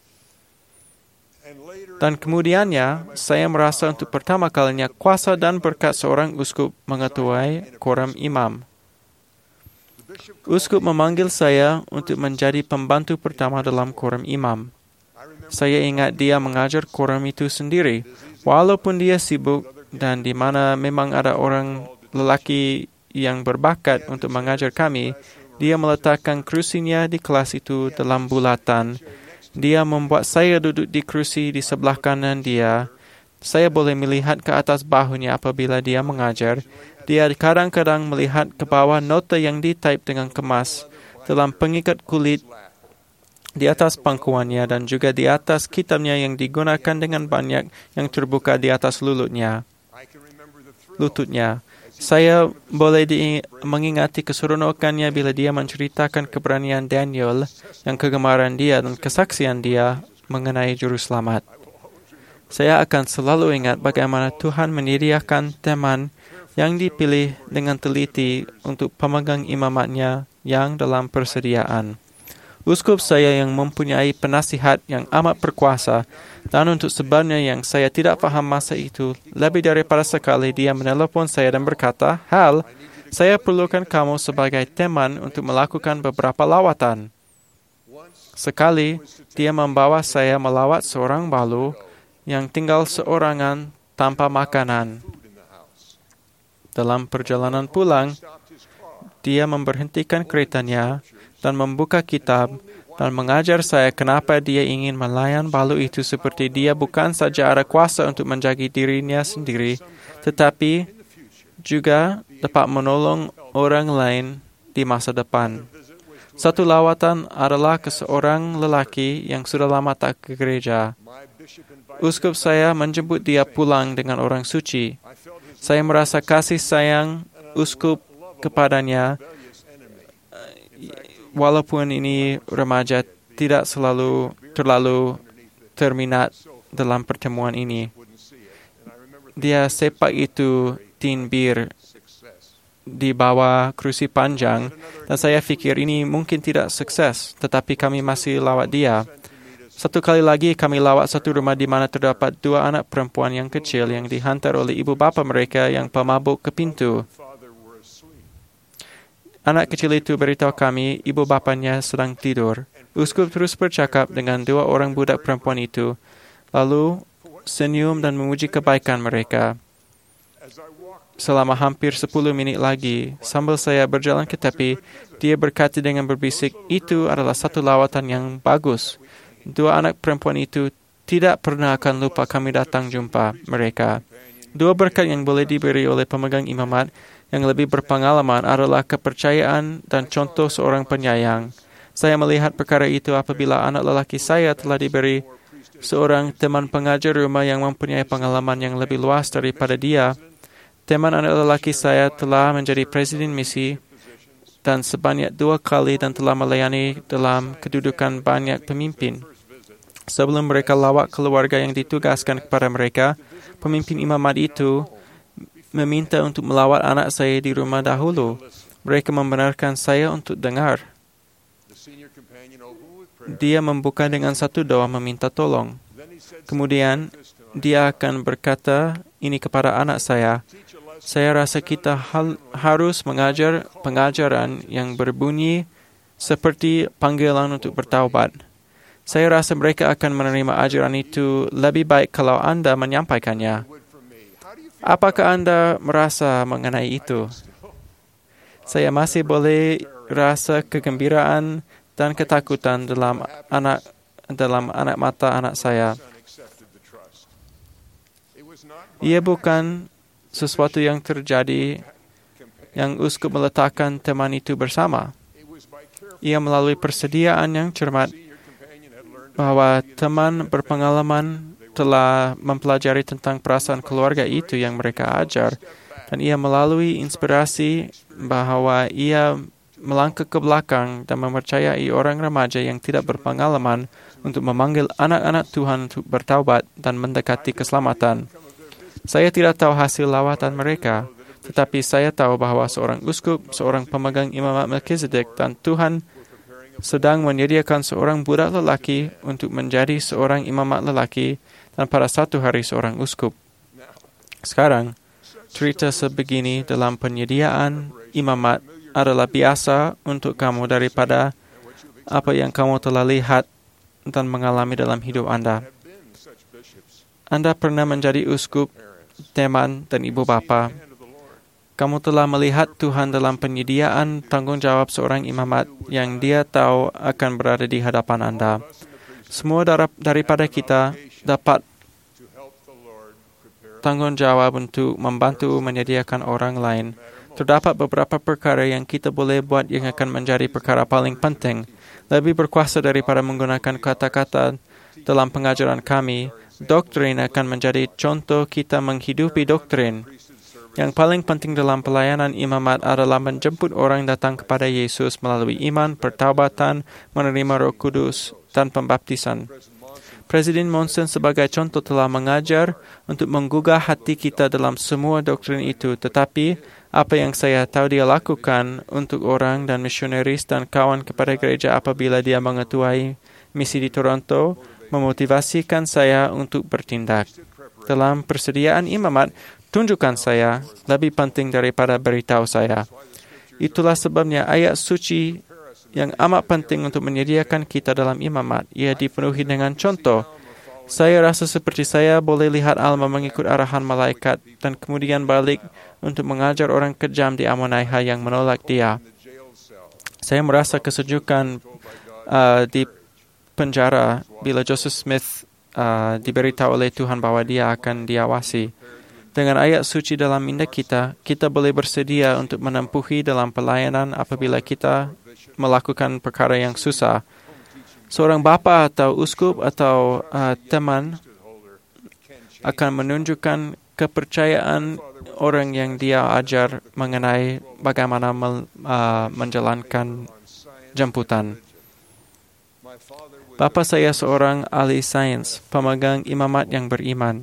Dan kemudiannya, saya merasa untuk pertama kalinya kuasa dan berkat seorang uskup mengetuai koram imam. Uskup memanggil saya untuk menjadi pembantu pertama dalam koram imam. Saya ingat dia mengajar koram itu sendiri, walaupun dia sibuk dan di mana memang ada orang lelaki yang berbakat untuk mengajar kami. Dia meletakkan kerusinya di kelas itu dalam bulatan. Dia membuat saya duduk di kerusi di sebelah kanan dia. Saya boleh melihat ke atas bahunya apabila dia mengajar. Dia kadang-kadang melihat ke bawah nota yang di-type dengan kemas dalam pengikat kulit di atas pangkuannya dan juga di atas kitabnya yang digunakan dengan banyak yang terbuka di atas lututnya. Saya boleh mengingati keseronokannya bila dia menceritakan keberanian Daniel, yang kegemaran dia dan kesaksian dia mengenai Juru Selamat. Saya akan selalu ingat bagaimana Tuhan menyediakan teman yang dipilih dengan teliti untuk pemegang imamatnya yang dalam persediaan. Uskup saya yang mempunyai penasihat yang amat berkuasa, dan untuk sebabnya yang saya tidak faham masa itu, lebih daripada sekali dia menelepon saya dan berkata, "Hal, saya perlukan kamu sebagai teman untuk melakukan beberapa lawatan." Sekali, dia membawa saya melawat seorang balu yang tinggal seorangan tanpa makanan. Dalam perjalanan pulang, dia memberhentikan keretanya dan membuka kitab dan mengajar saya kenapa dia ingin melayan balu itu seperti dia bukan saja ada kuasa untuk menjaga dirinya sendiri, tetapi juga dapat menolong orang lain di masa depan. Satu lawatan adalah ke seorang lelaki yang sudah lama tak ke gereja. Uskup saya menjemput dia pulang dengan orang suci. Saya merasa kasih sayang uskup kepadanya, walaupun ini remaja tidak terlalu terminat dalam pertemuan ini. Dia sepak itu tin bir di bawah kerusi panjang, dan saya fikir ini mungkin tidak sukses, tetapi kami masih lawat dia. Satu kali lagi kami lawat satu rumah di mana terdapat 2 anak perempuan yang kecil yang dihantar oleh ibu bapa mereka yang pemabuk ke pintu. Anak kecil itu beritahu kami ibu bapanya sedang tidur. Uskup terus bercakap dengan 2 orang budak perempuan itu, lalu senyum dan memuji kebaikan mereka. Selama hampir 10 minit lagi, sambil saya berjalan ke tepi, dia berkata dengan berbisik, itu adalah satu lawatan yang bagus. 2 anak perempuan itu tidak pernah akan lupa kami datang jumpa mereka. 2 berkat yang boleh diberi oleh pemegang imamat yang lebih berpengalaman adalah kepercayaan dan contoh seorang penyayang. Saya melihat perkara itu apabila anak lelaki saya telah diberi seorang teman pengajar rumah yang mempunyai pengalaman yang lebih luas daripada dia. Teman anak lelaki saya telah menjadi presiden misi dan sebanyak 2 kali dan telah melayani dalam kedudukan banyak pemimpin. Sebelum mereka lawat keluarga yang ditugaskan kepada mereka, pemimpin imamat itu meminta untuk melawat anak saya di rumah dahulu. Mereka membenarkan saya untuk dengar. Dia membuka dengan satu doa meminta tolong. Kemudian, dia akan berkata ini kepada anak saya, saya rasa kita harus mengajar pengajaran yang berbunyi seperti panggilan untuk bertaubat. Saya rasa mereka akan menerima ajaran itu lebih baik kalau Anda menyampaikannya. Apakah Anda merasa mengenai itu? Saya masih boleh rasa kegembiraan dan ketakutan dalam anak mata anak saya. Ia bukan sesuatu yang terjadi yang uskup meletakkan teman itu bersama. Ia melalui persediaan yang cermat bahwa teman berpengalaman telah mempelajari tentang perasaan keluarga itu yang mereka ajar, dan ia melalui inspirasi bahwa ia melangkah ke belakang dan mempercayai orang remaja yang tidak berpengalaman untuk memanggil anak-anak Tuhan untuk bertaubat dan mendekati keselamatan. Saya tidak tahu hasil lawatan mereka, tetapi saya tahu bahwa seorang uskup, seorang pemegang imamat Melkisedek, dan Tuhan sedang menyediakan seorang budak lelaki untuk menjadi seorang imamat lelaki dan pada satu hari seorang uskup. Sekarang, cerita sebegini dalam penyediaan imamat adalah biasa untuk kamu daripada apa yang kamu telah lihat dan mengalami dalam hidup Anda. Anda pernah menjadi uskup, teman, dan ibu bapa. Kamu telah melihat Tuhan dalam penyediaan tanggung jawab seorang imamat yang Dia tahu akan berada di hadapan Anda. Semua daripada kita dapat tanggung jawab untuk membantu menyediakan orang lain. Terdapat beberapa perkara yang kita boleh buat yang akan menjadi perkara paling penting. Lebih berkuasa daripada menggunakan kata-kata dalam pengajaran kami, doktrin akan menjadi contoh kita menghidupi doktrin. Yang paling penting dalam pelayanan imamat adalah menjemput orang datang kepada Yesus melalui iman, pertaubatan, menerima Roh Kudus, dan pembaptisan. Presiden Monson sebagai contoh telah mengajar untuk menggugah hati kita dalam semua doktrin itu, tetapi apa yang saya tahu dia lakukan untuk orang dan misionaris dan kawan kepada gereja apabila dia mengetuai misi di Toronto, memotivasikan saya untuk bertindak. Dalam persediaan imamat, tunjukkan saya lebih penting daripada beritahu saya. Itulah sebabnya ayat suci yang amat penting untuk menyediakan kita dalam imamat. Ia dipenuhi dengan contoh. Saya rasa seperti saya boleh lihat Alma mengikut arahan malaikat dan kemudian balik untuk mengajar orang kejam di Ammonihah yang menolak dia. Saya merasa kesejukan di penjara bila Joseph Smith diberitahu oleh Tuhan bahwa dia akan diawasi. Dengan ayat suci dalam minda kita boleh bersedia untuk menempuhi dalam pelayanan apabila kita melakukan perkara yang susah. Seorang bapa atau uskup atau teman akan menunjukkan kepercayaan orang yang dia ajar mengenai bagaimana menjalankan jemputan. Bapa saya seorang ahli sains, pemegang imamat yang beriman.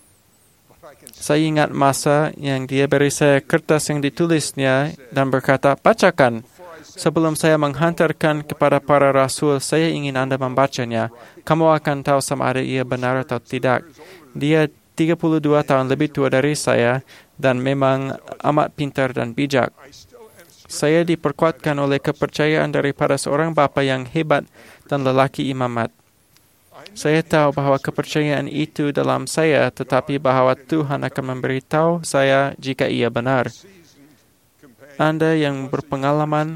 Saya ingat masa yang dia beri saya kertas yang ditulisnya dan berkata, "Bacakan. Sebelum saya menghantarkan kepada para rasul, saya ingin Anda membacanya. Kamu akan tahu sama ada ia benar atau tidak." Dia 32 tahun lebih tua dari saya dan memang amat pintar dan bijak. Saya diperkuatkan oleh kepercayaan daripada seorang bapa yang hebat dan lelaki imamat. Saya tahu bahwa kepercayaan itu dalam saya, tetapi bahwa Tuhan akan memberitahu saya jika ia benar. Anda yang berpengalaman,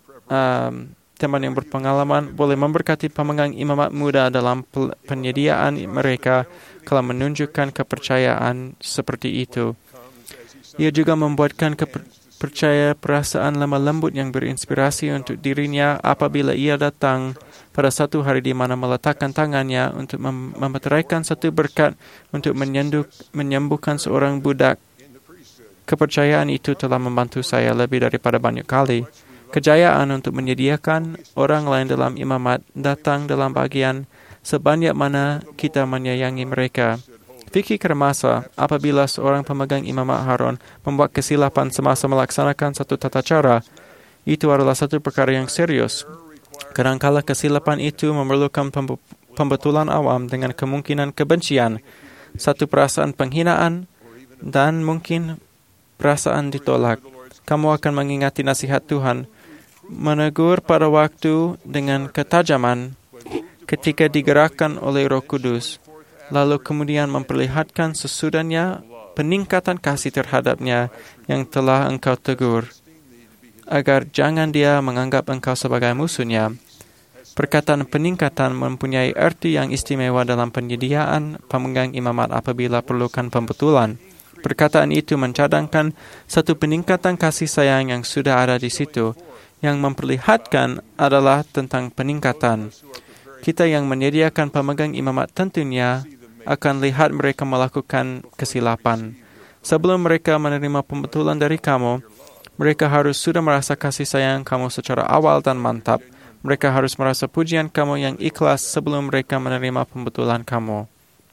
teman yang berpengalaman, boleh memberkati pemegang imamat muda dalam penyediaan mereka kalau menunjukkan kepercayaan seperti itu. Ia juga membuatkan perasaan lemah lembut yang berinspirasi untuk dirinya apabila ia datang pada satu hari di mana meletakkan tangannya untuk memeteraikan satu berkat untuk menyembuhkan seorang budak. Kepercayaan itu telah membantu saya lebih daripada banyak kali. Kejayaan untuk menyediakan orang lain dalam imamat datang dalam bagian sebanyak mana kita menyayangi mereka. Fikir masa apabila seorang pemegang imamat Harun membuat kesilapan semasa melaksanakan satu tata cara. Itu adalah satu perkara yang serius. Kadangkala kesilapan itu memerlukan pembetulan awam dengan kemungkinan kebencian, satu perasaan penghinaan, dan mungkin perasaan ditolak. Kamu akan mengingati nasihat Tuhan, menegur pada waktu dengan ketajaman ketika digerakkan oleh Roh Kudus, lalu kemudian memperlihatkan sesudahnya peningkatan kasih terhadapnya yang telah engkau tegur, agar jangan dia menganggap engkau sebagai musuhnya. Perkataan peningkatan mempunyai arti yang istimewa dalam penyediaan pemegang imamat apabila perlukan pembetulan. Perkataan itu mencadangkan satu peningkatan kasih sayang yang sudah ada di situ. Yang memperlihatkan adalah tentang peningkatan. Kita yang menyediakan pemegang imamat tentunya akan lihat mereka melakukan kesilapan. Sebelum mereka menerima pembetulan dari kamu, mereka harus sudah merasa kasih sayang kamu secara awal dan mantap. Mereka harus merasa pujian kamu yang ikhlas sebelum mereka menerima pembetulan kamu.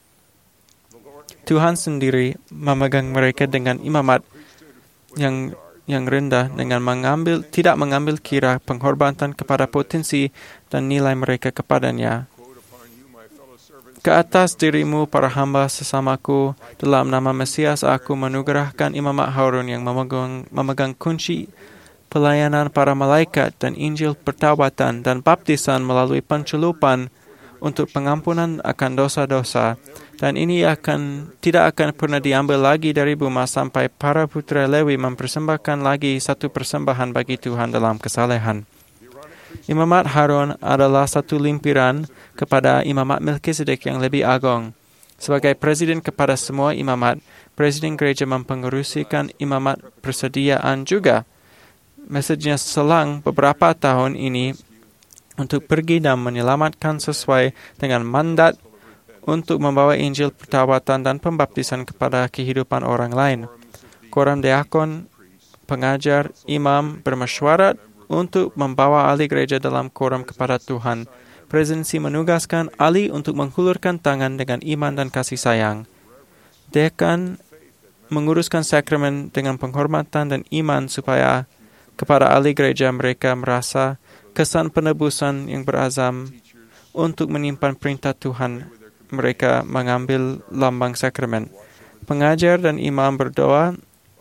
Tuhan sendiri memegang mereka dengan imamat yang rendah dengan tidak mengambil kira penghormatan kepada potensi dan nilai mereka kepadanya. Ke atas dirimu para hamba sesamaku, dalam nama Mesias aku menugerahkan imamat Harun yang memegang kunci pelayanan para malaikat dan Injil pertawatan dan baptisan melalui pencelupan untuk pengampunan akan dosa-dosa. Dan ini tidak akan pernah diambil lagi dari Buma sampai para putra Lewi mempersembahkan lagi satu persembahan bagi Tuhan dalam kesalehan. Imamat Harun adalah satu limpiran kepada imamat Melkisedek yang lebih agung. Sebagai presiden kepada semua imamat, presiden gereja mempengerusikan imamat persediaan juga. Mesejnya selang beberapa tahun ini untuk pergi dan menyelamatkan sesuai dengan mandat untuk membawa Injil pertawatan dan pembaptisan kepada kehidupan orang lain. Koram diakon, pengajar, imam bermesyuarat untuk membawa ahli gereja dalam koram kepada Tuhan. Presidensi menugaskan ahli untuk menghulurkan tangan dengan iman dan kasih sayang. Dekan menguruskan sakramen dengan penghormatan dan iman supaya kepada ahli gereja mereka merasa kesan penebusan yang berazam untuk menyimpan perintah Tuhan. Mereka mengambil lambang sakramen. Pengajar dan imam berdoa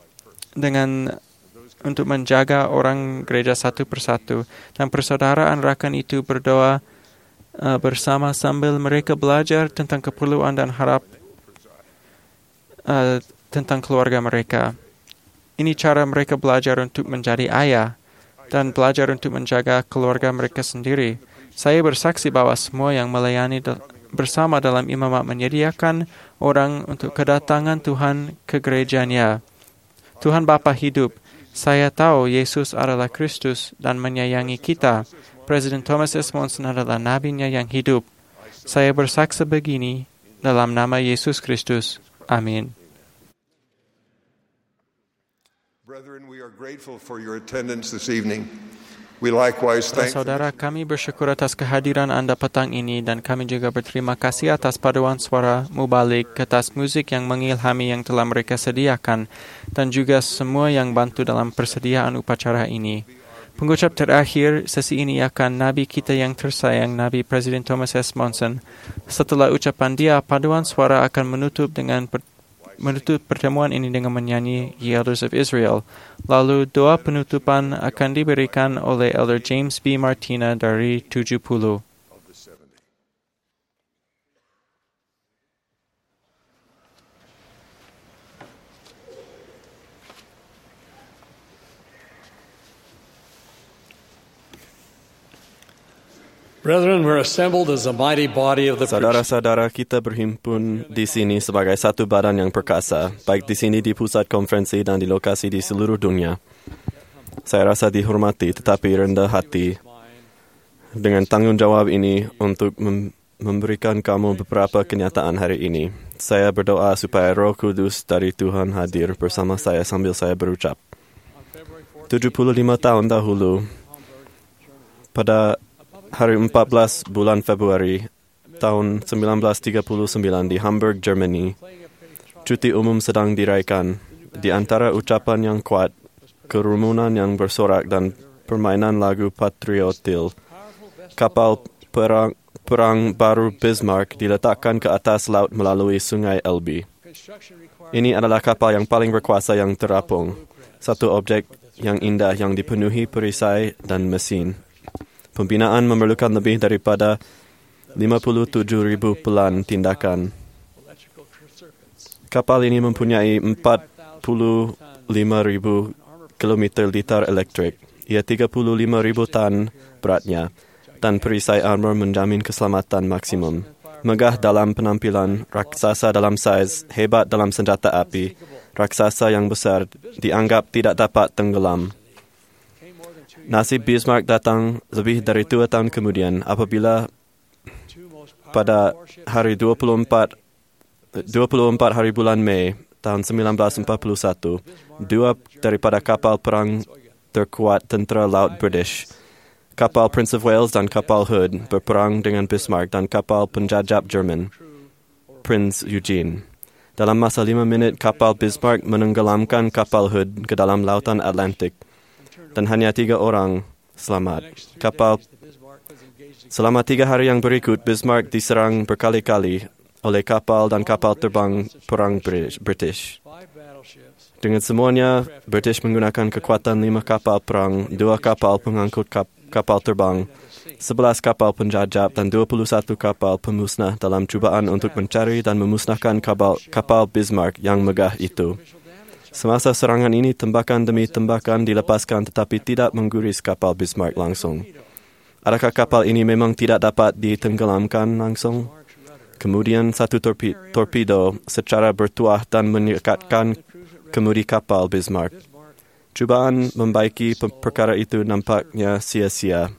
untuk menjaga orang gereja satu persatu, dan persaudaraan rakan itu berdoa bersama sambil mereka belajar tentang keperluan dan harap tentang keluarga mereka. Ini cara mereka belajar untuk menjadi ayah dan belajar untuk menjaga keluarga mereka sendiri. Saya bersaksi bahwa semua yang melayani bersama dalam imamat menyediakan orang untuk kedatangan Tuhan ke gerejanya. Tuhan Bapa hidup. Saya tahu Yesus adalah Kristus dan menyayangi kita. Presiden Thomas S. Monson adalah nabinya yang hidup. Saya bersaksi begini dalam nama Yesus Kristus. Amin. Brethren, we are grateful for your attendance this evening. We likewise thank Saudara, kami bersyukur atas kehadiran Anda petang ini dan kami juga berterima kasih atas paduan suara mubalik, atas musik yang mengilhami yang telah mereka sediakan dan juga semua yang bantu dalam persediaan upacara ini. Pengucap terakhir sesi ini akan Nabi kita yang tersayang, Nabi Presiden Thomas S. Monson. Setelah ucapan dia, paduan suara akan menutup pertemuan ini dengan menyanyi Ye Elders of Israel. Lalu doa penutupan akan diberikan oleh Elder James B. Martina dari 70. Brethren, we're assembled as a mighty body of the Saudara-saudara, kita berhimpun di sini sebagai satu badan yang perkasa, baik di sini di pusat konferensi dan di lokasi di seluruh dunia. Saya rasa dihormati tetapi rendah hati dengan tanggungjawab ini untuk memberikan kamu beberapa kenyataan hari ini. Saya berdoa supaya Roh Kudus dari Tuhan hadir bersama saya sambil saya berucap. 75 tahun dahulu, pada hari 14 bulan Februari tahun 1939 di Hamburg, Germany, cuti umum sedang dirayakan. Di antara ucapan yang kuat, kerumunan yang bersorak dan permainan lagu patriotil, kapal perang baru Bismarck diletakkan ke atas laut melalui sungai Elbe. Ini adalah kapal yang paling berkuasa yang terapung, satu objek yang indah yang dipenuhi perisai dan mesin. Pembinaan memerlukan lebih daripada 57,000 pelan tindakan. Kapal ini mempunyai 45,000 kilometer liter elektrik. Ia 35,000 tan beratnya dan perisai armor menjamin keselamatan maksimum. Megah dalam penampilan, raksasa dalam saiz, hebat dalam senjata api, raksasa yang besar dianggap tidak dapat tenggelam. Nasib Bismarck datang lebih dari 2 tahun kemudian apabila pada hari 24 hari bulan Mei tahun 1941, 2 daripada kapal perang terkuat tentera laut British, kapal Prince of Wales dan kapal Hood, berperang dengan Bismarck dan kapal penjajah Jerman, Prince Eugene. Dalam masa 5 minit, kapal Bismarck menenggelamkan kapal Hood ke dalam lautan Atlantik. Dan hanya 3 orang selamat. Selama 3 hari yang berikut, Bismarck diserang berkali-kali oleh kapal dan kapal terbang perang British. Dengan semuanya, British menggunakan kekuatan 5 kapal perang, 2 kapal pengangkut kapal terbang, 11 kapal penjajah dan 21 kapal pemusnah dalam cubaan untuk mencari dan memusnahkan kapal Bismarck yang megah itu. Semasa serangan ini, tembakan demi tembakan dilepaskan tetapi tidak mengguris kapal Bismarck langsung. Adakah kapal ini memang tidak dapat ditenggelamkan langsung? Kemudian satu torpedo secara bertuah dan menyekatkan kemudi kapal Bismarck. Cubaan membaiki perkara itu nampaknya sia-sia.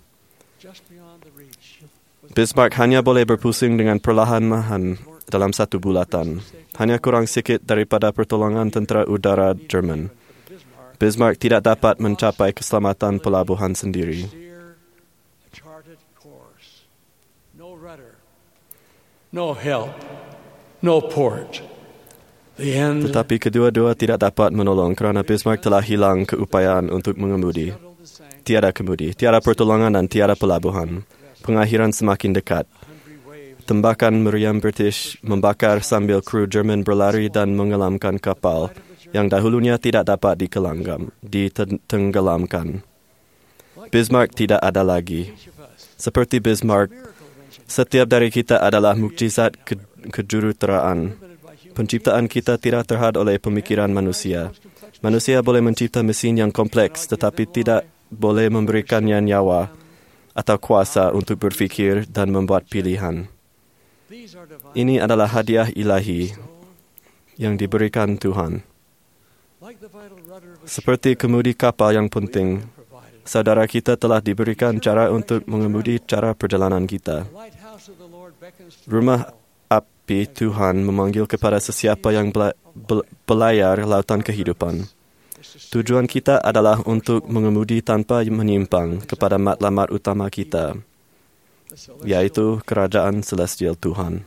Bismarck hanya boleh berpusing dengan perlahan-lahan dalam 1 bulatan. Hanya kurang sikit daripada pertolongan tentera udara Jerman. Bismarck tidak dapat mencapai keselamatan pelabuhan sendiri. No help, no port. Tetapi kedua-dua tidak dapat menolong kerana Bismarck telah hilang keupayaan untuk mengemudi. Tiada kemudi, tiada pertolongan dan tiada pelabuhan. Pengakhiran semakin dekat. Tembakan meriam British membakar sambil kru Jerman berlari dan mengelamkan kapal yang dahulunya tidak dapat ditenggelamkan. Bismarck tidak ada lagi. Seperti Bismarck, Setiap dari kita adalah mukjizat kejuruteraan. Penciptaan kita tidak terhad oleh pemikiran manusia. Manusia boleh mencipta mesin yang kompleks tetapi tidak boleh memberikannya nyawa atau kuasa untuk berfikir dan membuat pilihan. Ini adalah hadiah ilahi yang diberikan Tuhan. Seperti kemudi kapal yang penting, saudara kita telah diberikan cara untuk mengemudi cara perjalanan kita. Rumah api Tuhan memanggil kepada sesiapa yang belayar lautan kehidupan. Tujuan kita adalah untuk mengemudi tanpa menyimpang kepada matlamat utama kita, yaitu kerajaan celestial Tuhan.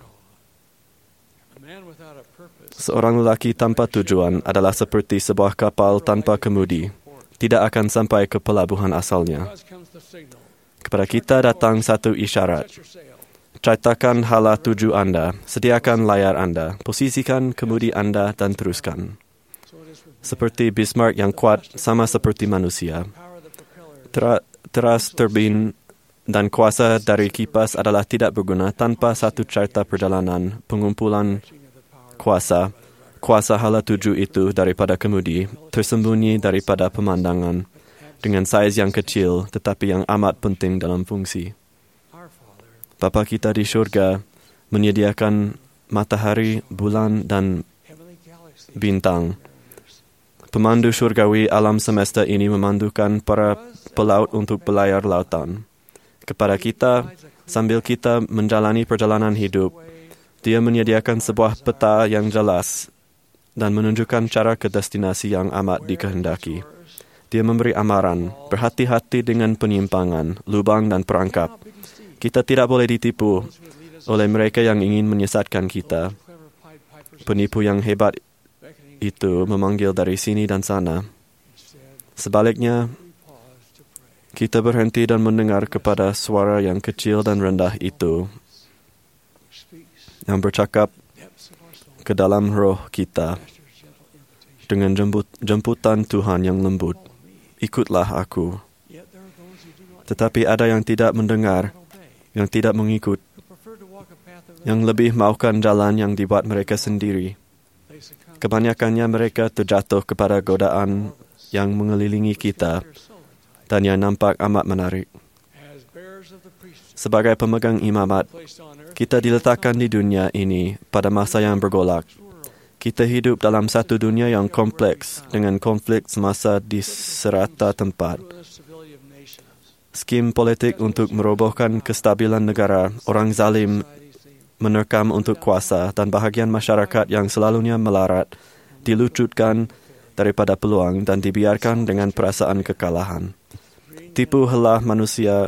Seorang lelaki tanpa tujuan adalah seperti sebuah kapal tanpa kemudi, tidak akan sampai ke pelabuhan asalnya. Kepada kita datang satu isyarat. Catatkan hala tuju anda, sediakan layar anda, posisikan kemudi anda dan teruskan. Seperti Bismarck yang kuat, sama seperti manusia. Teras turbin dan kuasa dari kipas adalah tidak berguna tanpa satu carta perjalanan, pengumpulan kuasa hala tuju itu daripada kemudi, tersembunyi daripada pemandangan, dengan saiz yang kecil tetapi yang amat penting dalam fungsi. Bapa kita di syurga menyediakan matahari, bulan dan bintang. Pemandu syurgawi alam semesta ini memandukan para pelaut untuk belayar lautan. Kepada kita, sambil kita menjalani perjalanan hidup, Dia menyediakan sebuah peta yang jelas dan menunjukkan cara ke destinasi yang amat dikehendaki. Dia memberi amaran, berhati-hati dengan penyimpangan, lubang dan perangkap. Kita tidak boleh ditipu oleh mereka yang ingin menyesatkan kita. Penipu yang hebat itu memanggil dari sini dan sana. Sebaliknya, kita berhenti dan mendengar kepada suara yang kecil dan rendah itu, yang bercakap ke dalam roh kita dengan jemputan Tuhan yang lembut. Ikutlah aku. Tetapi ada yang tidak mendengar, yang tidak mengikut, yang lebih maukan jalan yang dibuat mereka sendiri. Kebanyakannya mereka terjatuh kepada godaan yang mengelilingi kita dan yang nampak amat menarik. Sebagai pemegang imamat, kita diletakkan di dunia ini pada masa yang bergolak. Kita hidup dalam satu dunia yang kompleks dengan konflik semasa di serata tempat. Skim politik untuk merobohkan kestabilan negara, orang zalim menerkam untuk kuasa dan bahagian masyarakat yang selalunya melarat dilucutkan daripada peluang dan dibiarkan dengan perasaan kekalahan. Tipu helah manusia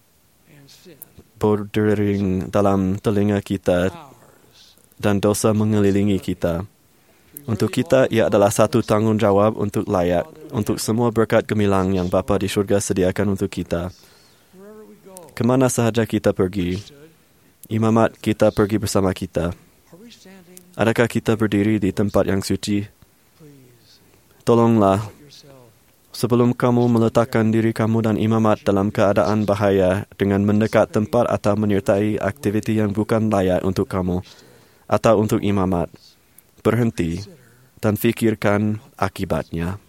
berdering dalam telinga kita dan dosa mengelilingi kita. Untuk kita, ia adalah satu tanggungjawab untuk layak, untuk semua berkat gemilang yang Bapa di syurga sediakan untuk kita. Kemana sahaja kita pergi, imamat kita pergi bersama kita. Adakah kita berdiri di tempat yang suci? Tolonglah, sebelum kamu meletakkan diri kamu dan imamat dalam keadaan bahaya dengan mendekat tempat atau menyertai aktiviti yang bukan layak untuk kamu atau untuk imamat, berhenti dan fikirkan akibatnya.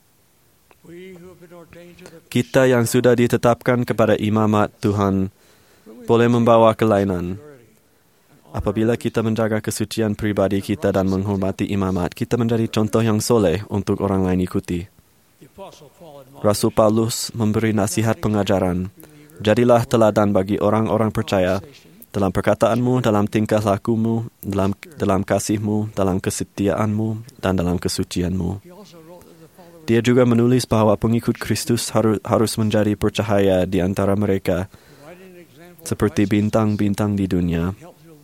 Kita yang sudah ditetapkan kepada imamat Tuhan boleh membawa kelainan. Apabila kita menjaga kesucian pribadi kita dan menghormati imamat, kita menjadi contoh yang soleh untuk orang lain ikuti. Rasul Paulus memberi nasihat pengajaran. Jadilah teladan bagi orang-orang percaya dalam perkataanmu, dalam tingkah lakumu, dalam kasihmu, dalam kesetiaanmu, dan dalam kesucianmu. Dia juga menulis bahawa pengikut Kristus harus menjadi percahaya di antara mereka, seperti bintang-bintang di dunia.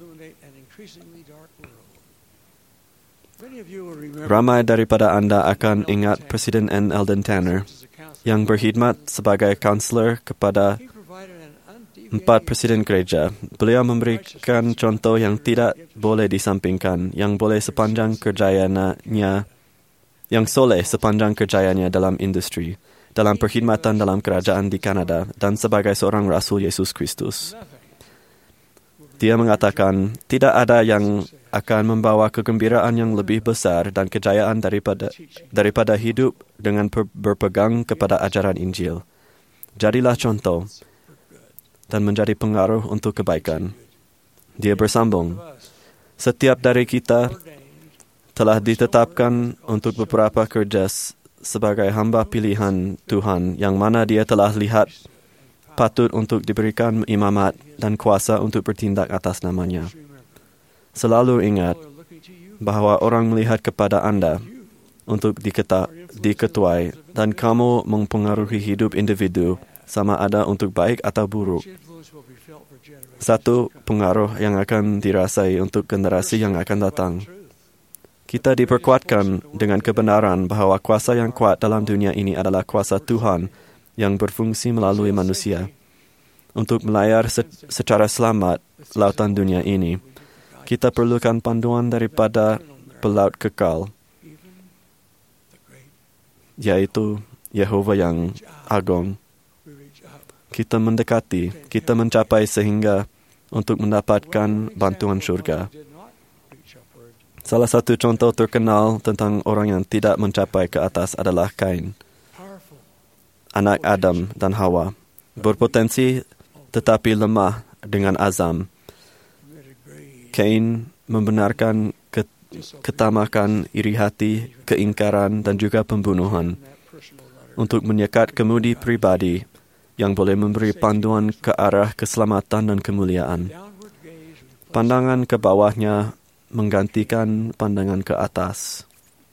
Ramai daripada anda akan ingat Presiden N. Eldon Tanner, yang berkhidmat sebagai kaunselor kepada 4 presiden gereja. Beliau memberikan contoh yang tidak boleh disampingkan, yang boleh sepanjang kerjayaannya, yang soleh sepanjang kerjayaannya dalam industri, dalam perkhidmatan dalam kerajaan di Kanada, dan sebagai seorang Rasul Yesus Kristus. Dia mengatakan, tidak ada yang akan membawa kegembiraan yang lebih besar dan kejayaan daripada hidup dengan berpegang kepada ajaran Injil. Jadilah contoh dan menjadi pengaruh untuk kebaikan. Dia bersambung, setiap dari kita telah ditetapkan untuk beberapa kerja sebagai hamba pilihan Tuhan yang mana dia telah lihat patut untuk diberikan imamat dan kuasa untuk bertindak atas namanya. Selalu ingat bahawa orang melihat kepada anda untuk diketuai dan kamu mempengaruhi hidup individu sama ada untuk baik atau buruk. Satu pengaruh yang akan dirasai untuk generasi yang akan datang. Kita diperkuatkan dengan kebenaran bahawa kuasa yang kuat dalam dunia ini adalah kuasa Tuhan yang berfungsi melalui manusia untuk melayar secara selamat lautan dunia ini. Kita perlukan panduan daripada pelaut kekal, yaitu Yehova yang agung. Kita mendekati, kita mencapai sehingga untuk mendapatkan bantuan syurga. Salah satu contoh terkenal tentang orang yang tidak mencapai ke atas adalah Kain, anak Adam dan Hawa, berpotensi tetapi lemah dengan azam. Kain membenarkan ketamakan, iri hati, keingkaran dan juga pembunuhan untuk menyekat kemudi pribadi yang boleh memberi panduan ke arah keselamatan dan kemuliaan. Pandangan ke bawahnya menggantikan pandangan ke atas.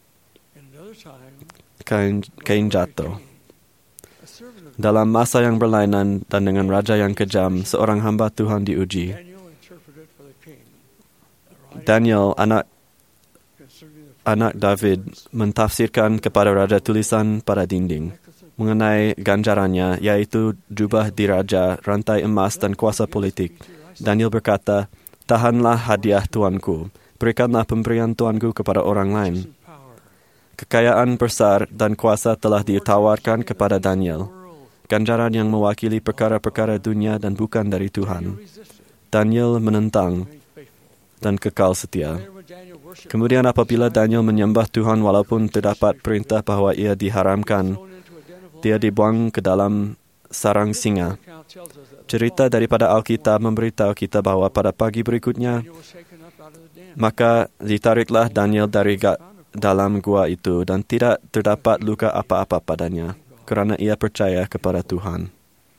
Kain jatuh. Dalam masa yang berlainan dan dengan raja yang kejam, seorang hamba Tuhan diuji. Daniel, anak David, mentafsirkan kepada raja tulisan pada dinding mengenai ganjarannya, yaitu jubah diraja, rantai emas dan kuasa politik. Daniel berkata, tahanlah hadiah tuanku, berikanlah pemberian tuanku kepada orang lain. Kekayaan besar dan kuasa telah ditawarkan kepada Daniel. Ganjaran yang mewakili perkara-perkara dunia dan bukan dari Tuhan. Daniel menentang dan kekal setia. Kemudian apabila Daniel menyembah Tuhan walaupun terdapat perintah bahawa ia diharamkan, dia dibuang ke dalam sarang singa. Cerita daripada Alkitab memberitahu kita bahawa pada pagi berikutnya, maka ditariklah Daniel dari dalam gua itu dan tidak terdapat luka apa-apa padanya, kerana ia percaya kepada Tuhan.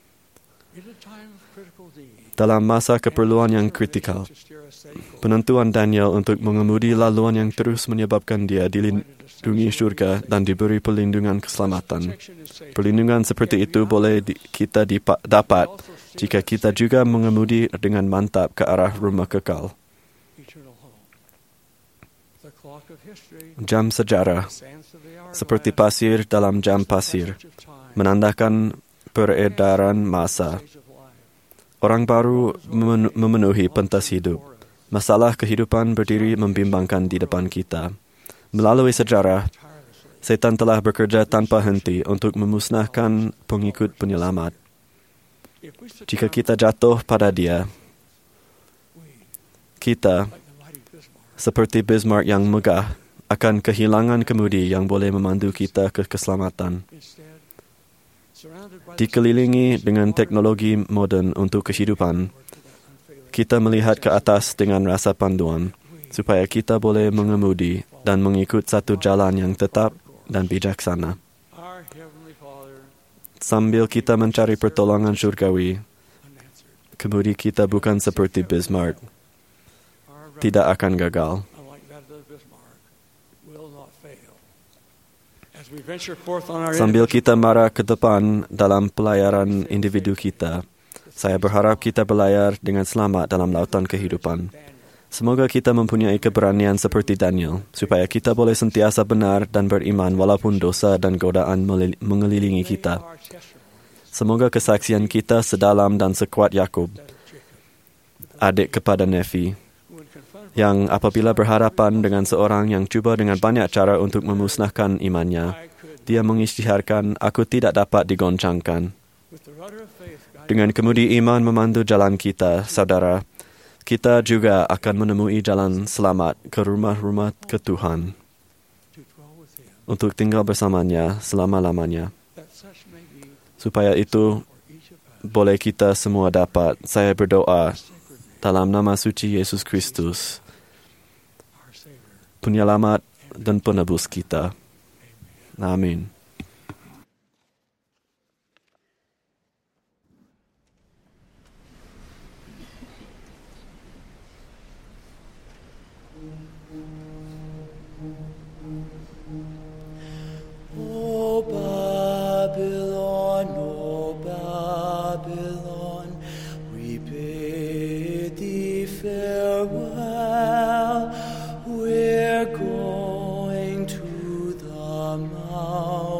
Dalam masa keperluan yang kritikal, penentuan Daniel untuk mengemudi laluan yang terus menyebabkan dia dilindungi syurga dan diberi perlindungan keselamatan. Perlindungan seperti itu boleh kita dapat jika kita juga mengemudi dengan mantap ke arah rumah kekal. Jam sejarah, seperti pasir dalam jam pasir, menandakan peredaran masa. Orang baru memenuhi pentas hidup. Masalah kehidupan berdiri membimbangkan di depan kita. Melalui sejarah, setan telah bekerja tanpa henti untuk memusnahkan pengikut penyelamat. Jika kita jatuh pada dia, kita, seperti Bismarck yang megah, akan kehilangan kemudi yang boleh memandu kita ke keselamatan. Dikelilingi dengan teknologi moden untuk kehidupan, kita melihat ke atas dengan rasa panduan, supaya kita boleh mengemudi dan mengikut satu jalan yang tetap dan bijaksana. Sambil kita mencari pertolongan syurgawi, kemudi kita bukan seperti Bismarck, tidak akan gagal. Sambil kita marah ke depan dalam pelayaran individu kita, saya berharap kita berlayar dengan selamat dalam lautan kehidupan. Semoga kita mempunyai keberanian seperti Daniel, supaya kita boleh sentiasa benar dan beriman walaupun dosa dan godaan mengelilingi kita. Semoga kesaksian kita sedalam dan sekuat Yakub, adik kepada Nefi, yang apabila berhadapan dengan seorang yang cuba dengan banyak cara untuk memusnahkan imannya, dia mengisytiharkan, aku tidak dapat digoncangkan. Dengan kemudi iman memandu jalan kita, saudara, kita juga akan menemui jalan selamat ke rumah-rumah ke Tuhan untuk tinggal bersamanya selama-lamanya. Supaya itu boleh kita semua dapat, saya berdoa dalam nama suci Yesus Kristus, penyelamat dan penebus kita. Amin. O Babylon, we bid thee farewell. We're going to the mountain.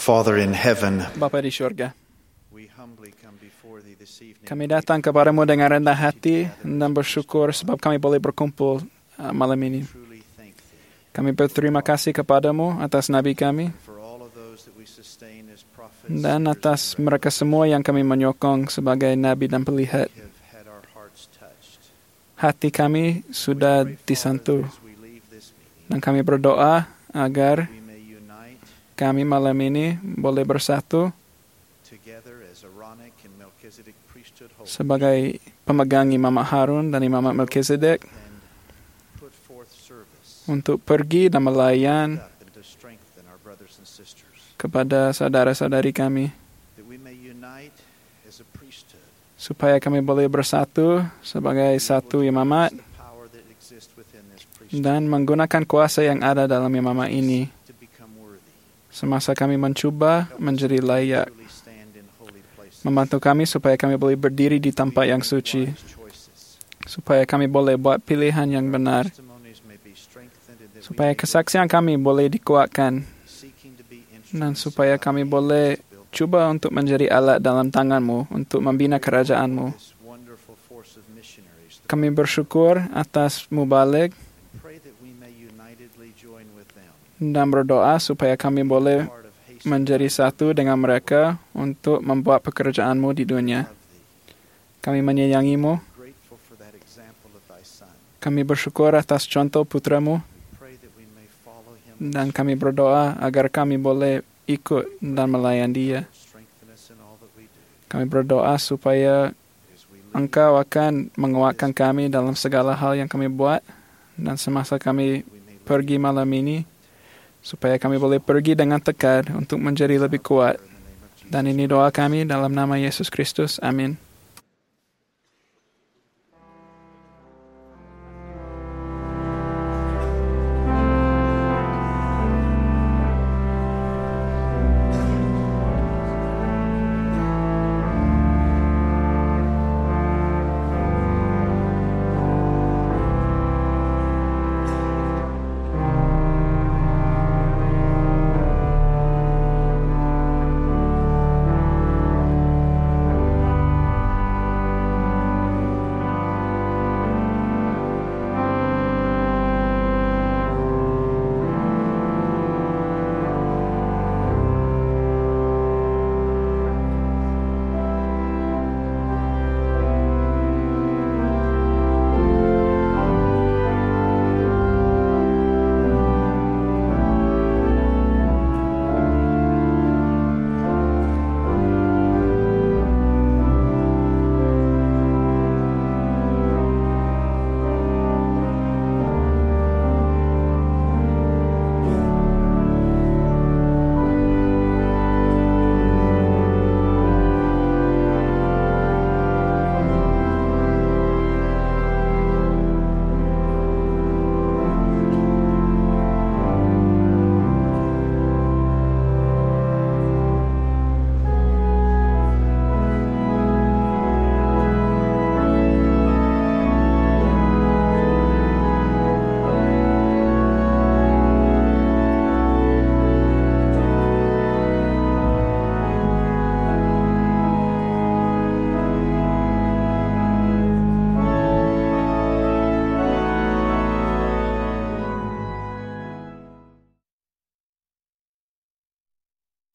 Father in heaven, Bapa di syurga, we humbly come before thee this evening. kami datang kepadamu dengan rendah hati dan bersyukur sebab kami boleh berkumpul malam ini. Truly thank thee Kami berterima kasih kepadamu atas nabi kami for all of those that we sustain as prophets dan atas mereka semua yang kami menyokong sebagai nabi dan pelihat. have had our hearts touched. Hati kami sudah disentuh As we leave this meeting, dan kami berdoa agar we may unite kami malam ini boleh bersatu together as Aaronic and Melchizedek priesthood holders sebagai pemegang imamat Harun dan imamat Melchizedek and put forth service untuk pergi dan melayan up and to strengthen our brothers and sisters, kepada saudara-saudari kami, that we may unite as a priesthood, supaya kami boleh bersatu sebagai satu imamat the power that exists within this priesthood dan menggunakan kuasa yang ada dalam imamat ini to become worthy, semasa kami mencuba menjadi layak, truly stand in holy places, membantu kami supaya kami boleh berdiri di tempat yang suci, wise choices, supaya kami boleh buat pilihan yang benar, testimonies may be strengthened, and that we supaya may kesaksian kami boleh dikuatkan, seeking to be dan instruments supaya of kami thy boleh built cuba untuk menjadi alat dalam tanganmu untuk membina kerajaanmu. this wonderful force of missionaries, the Kami bersyukur atas mubalik pray that we may unitedly join with them, dan berdoa supaya kami boleh part of haste menjadi satu dengan mereka untuk membuat pekerjaanmu di dunia. of thee, Kami menyayangimu. grateful for that example of thy son. Kami bersyukur atas contoh putramu Pray that we may follow him, dan kami berdoa agar kami boleh ikut dan melayan dia. strengthen us in all that we do, Kami berdoa supaya as we leave Engkau akan menguatkan kami dalam segala hal yang kami buat dan semasa kami we may pergi malam ini supaya kami boleh pergi dengan tekad untuk menjadi lebih kuat. in the name of Jesus. Dan ini doa kami dalam nama Yesus Kristus. Amin.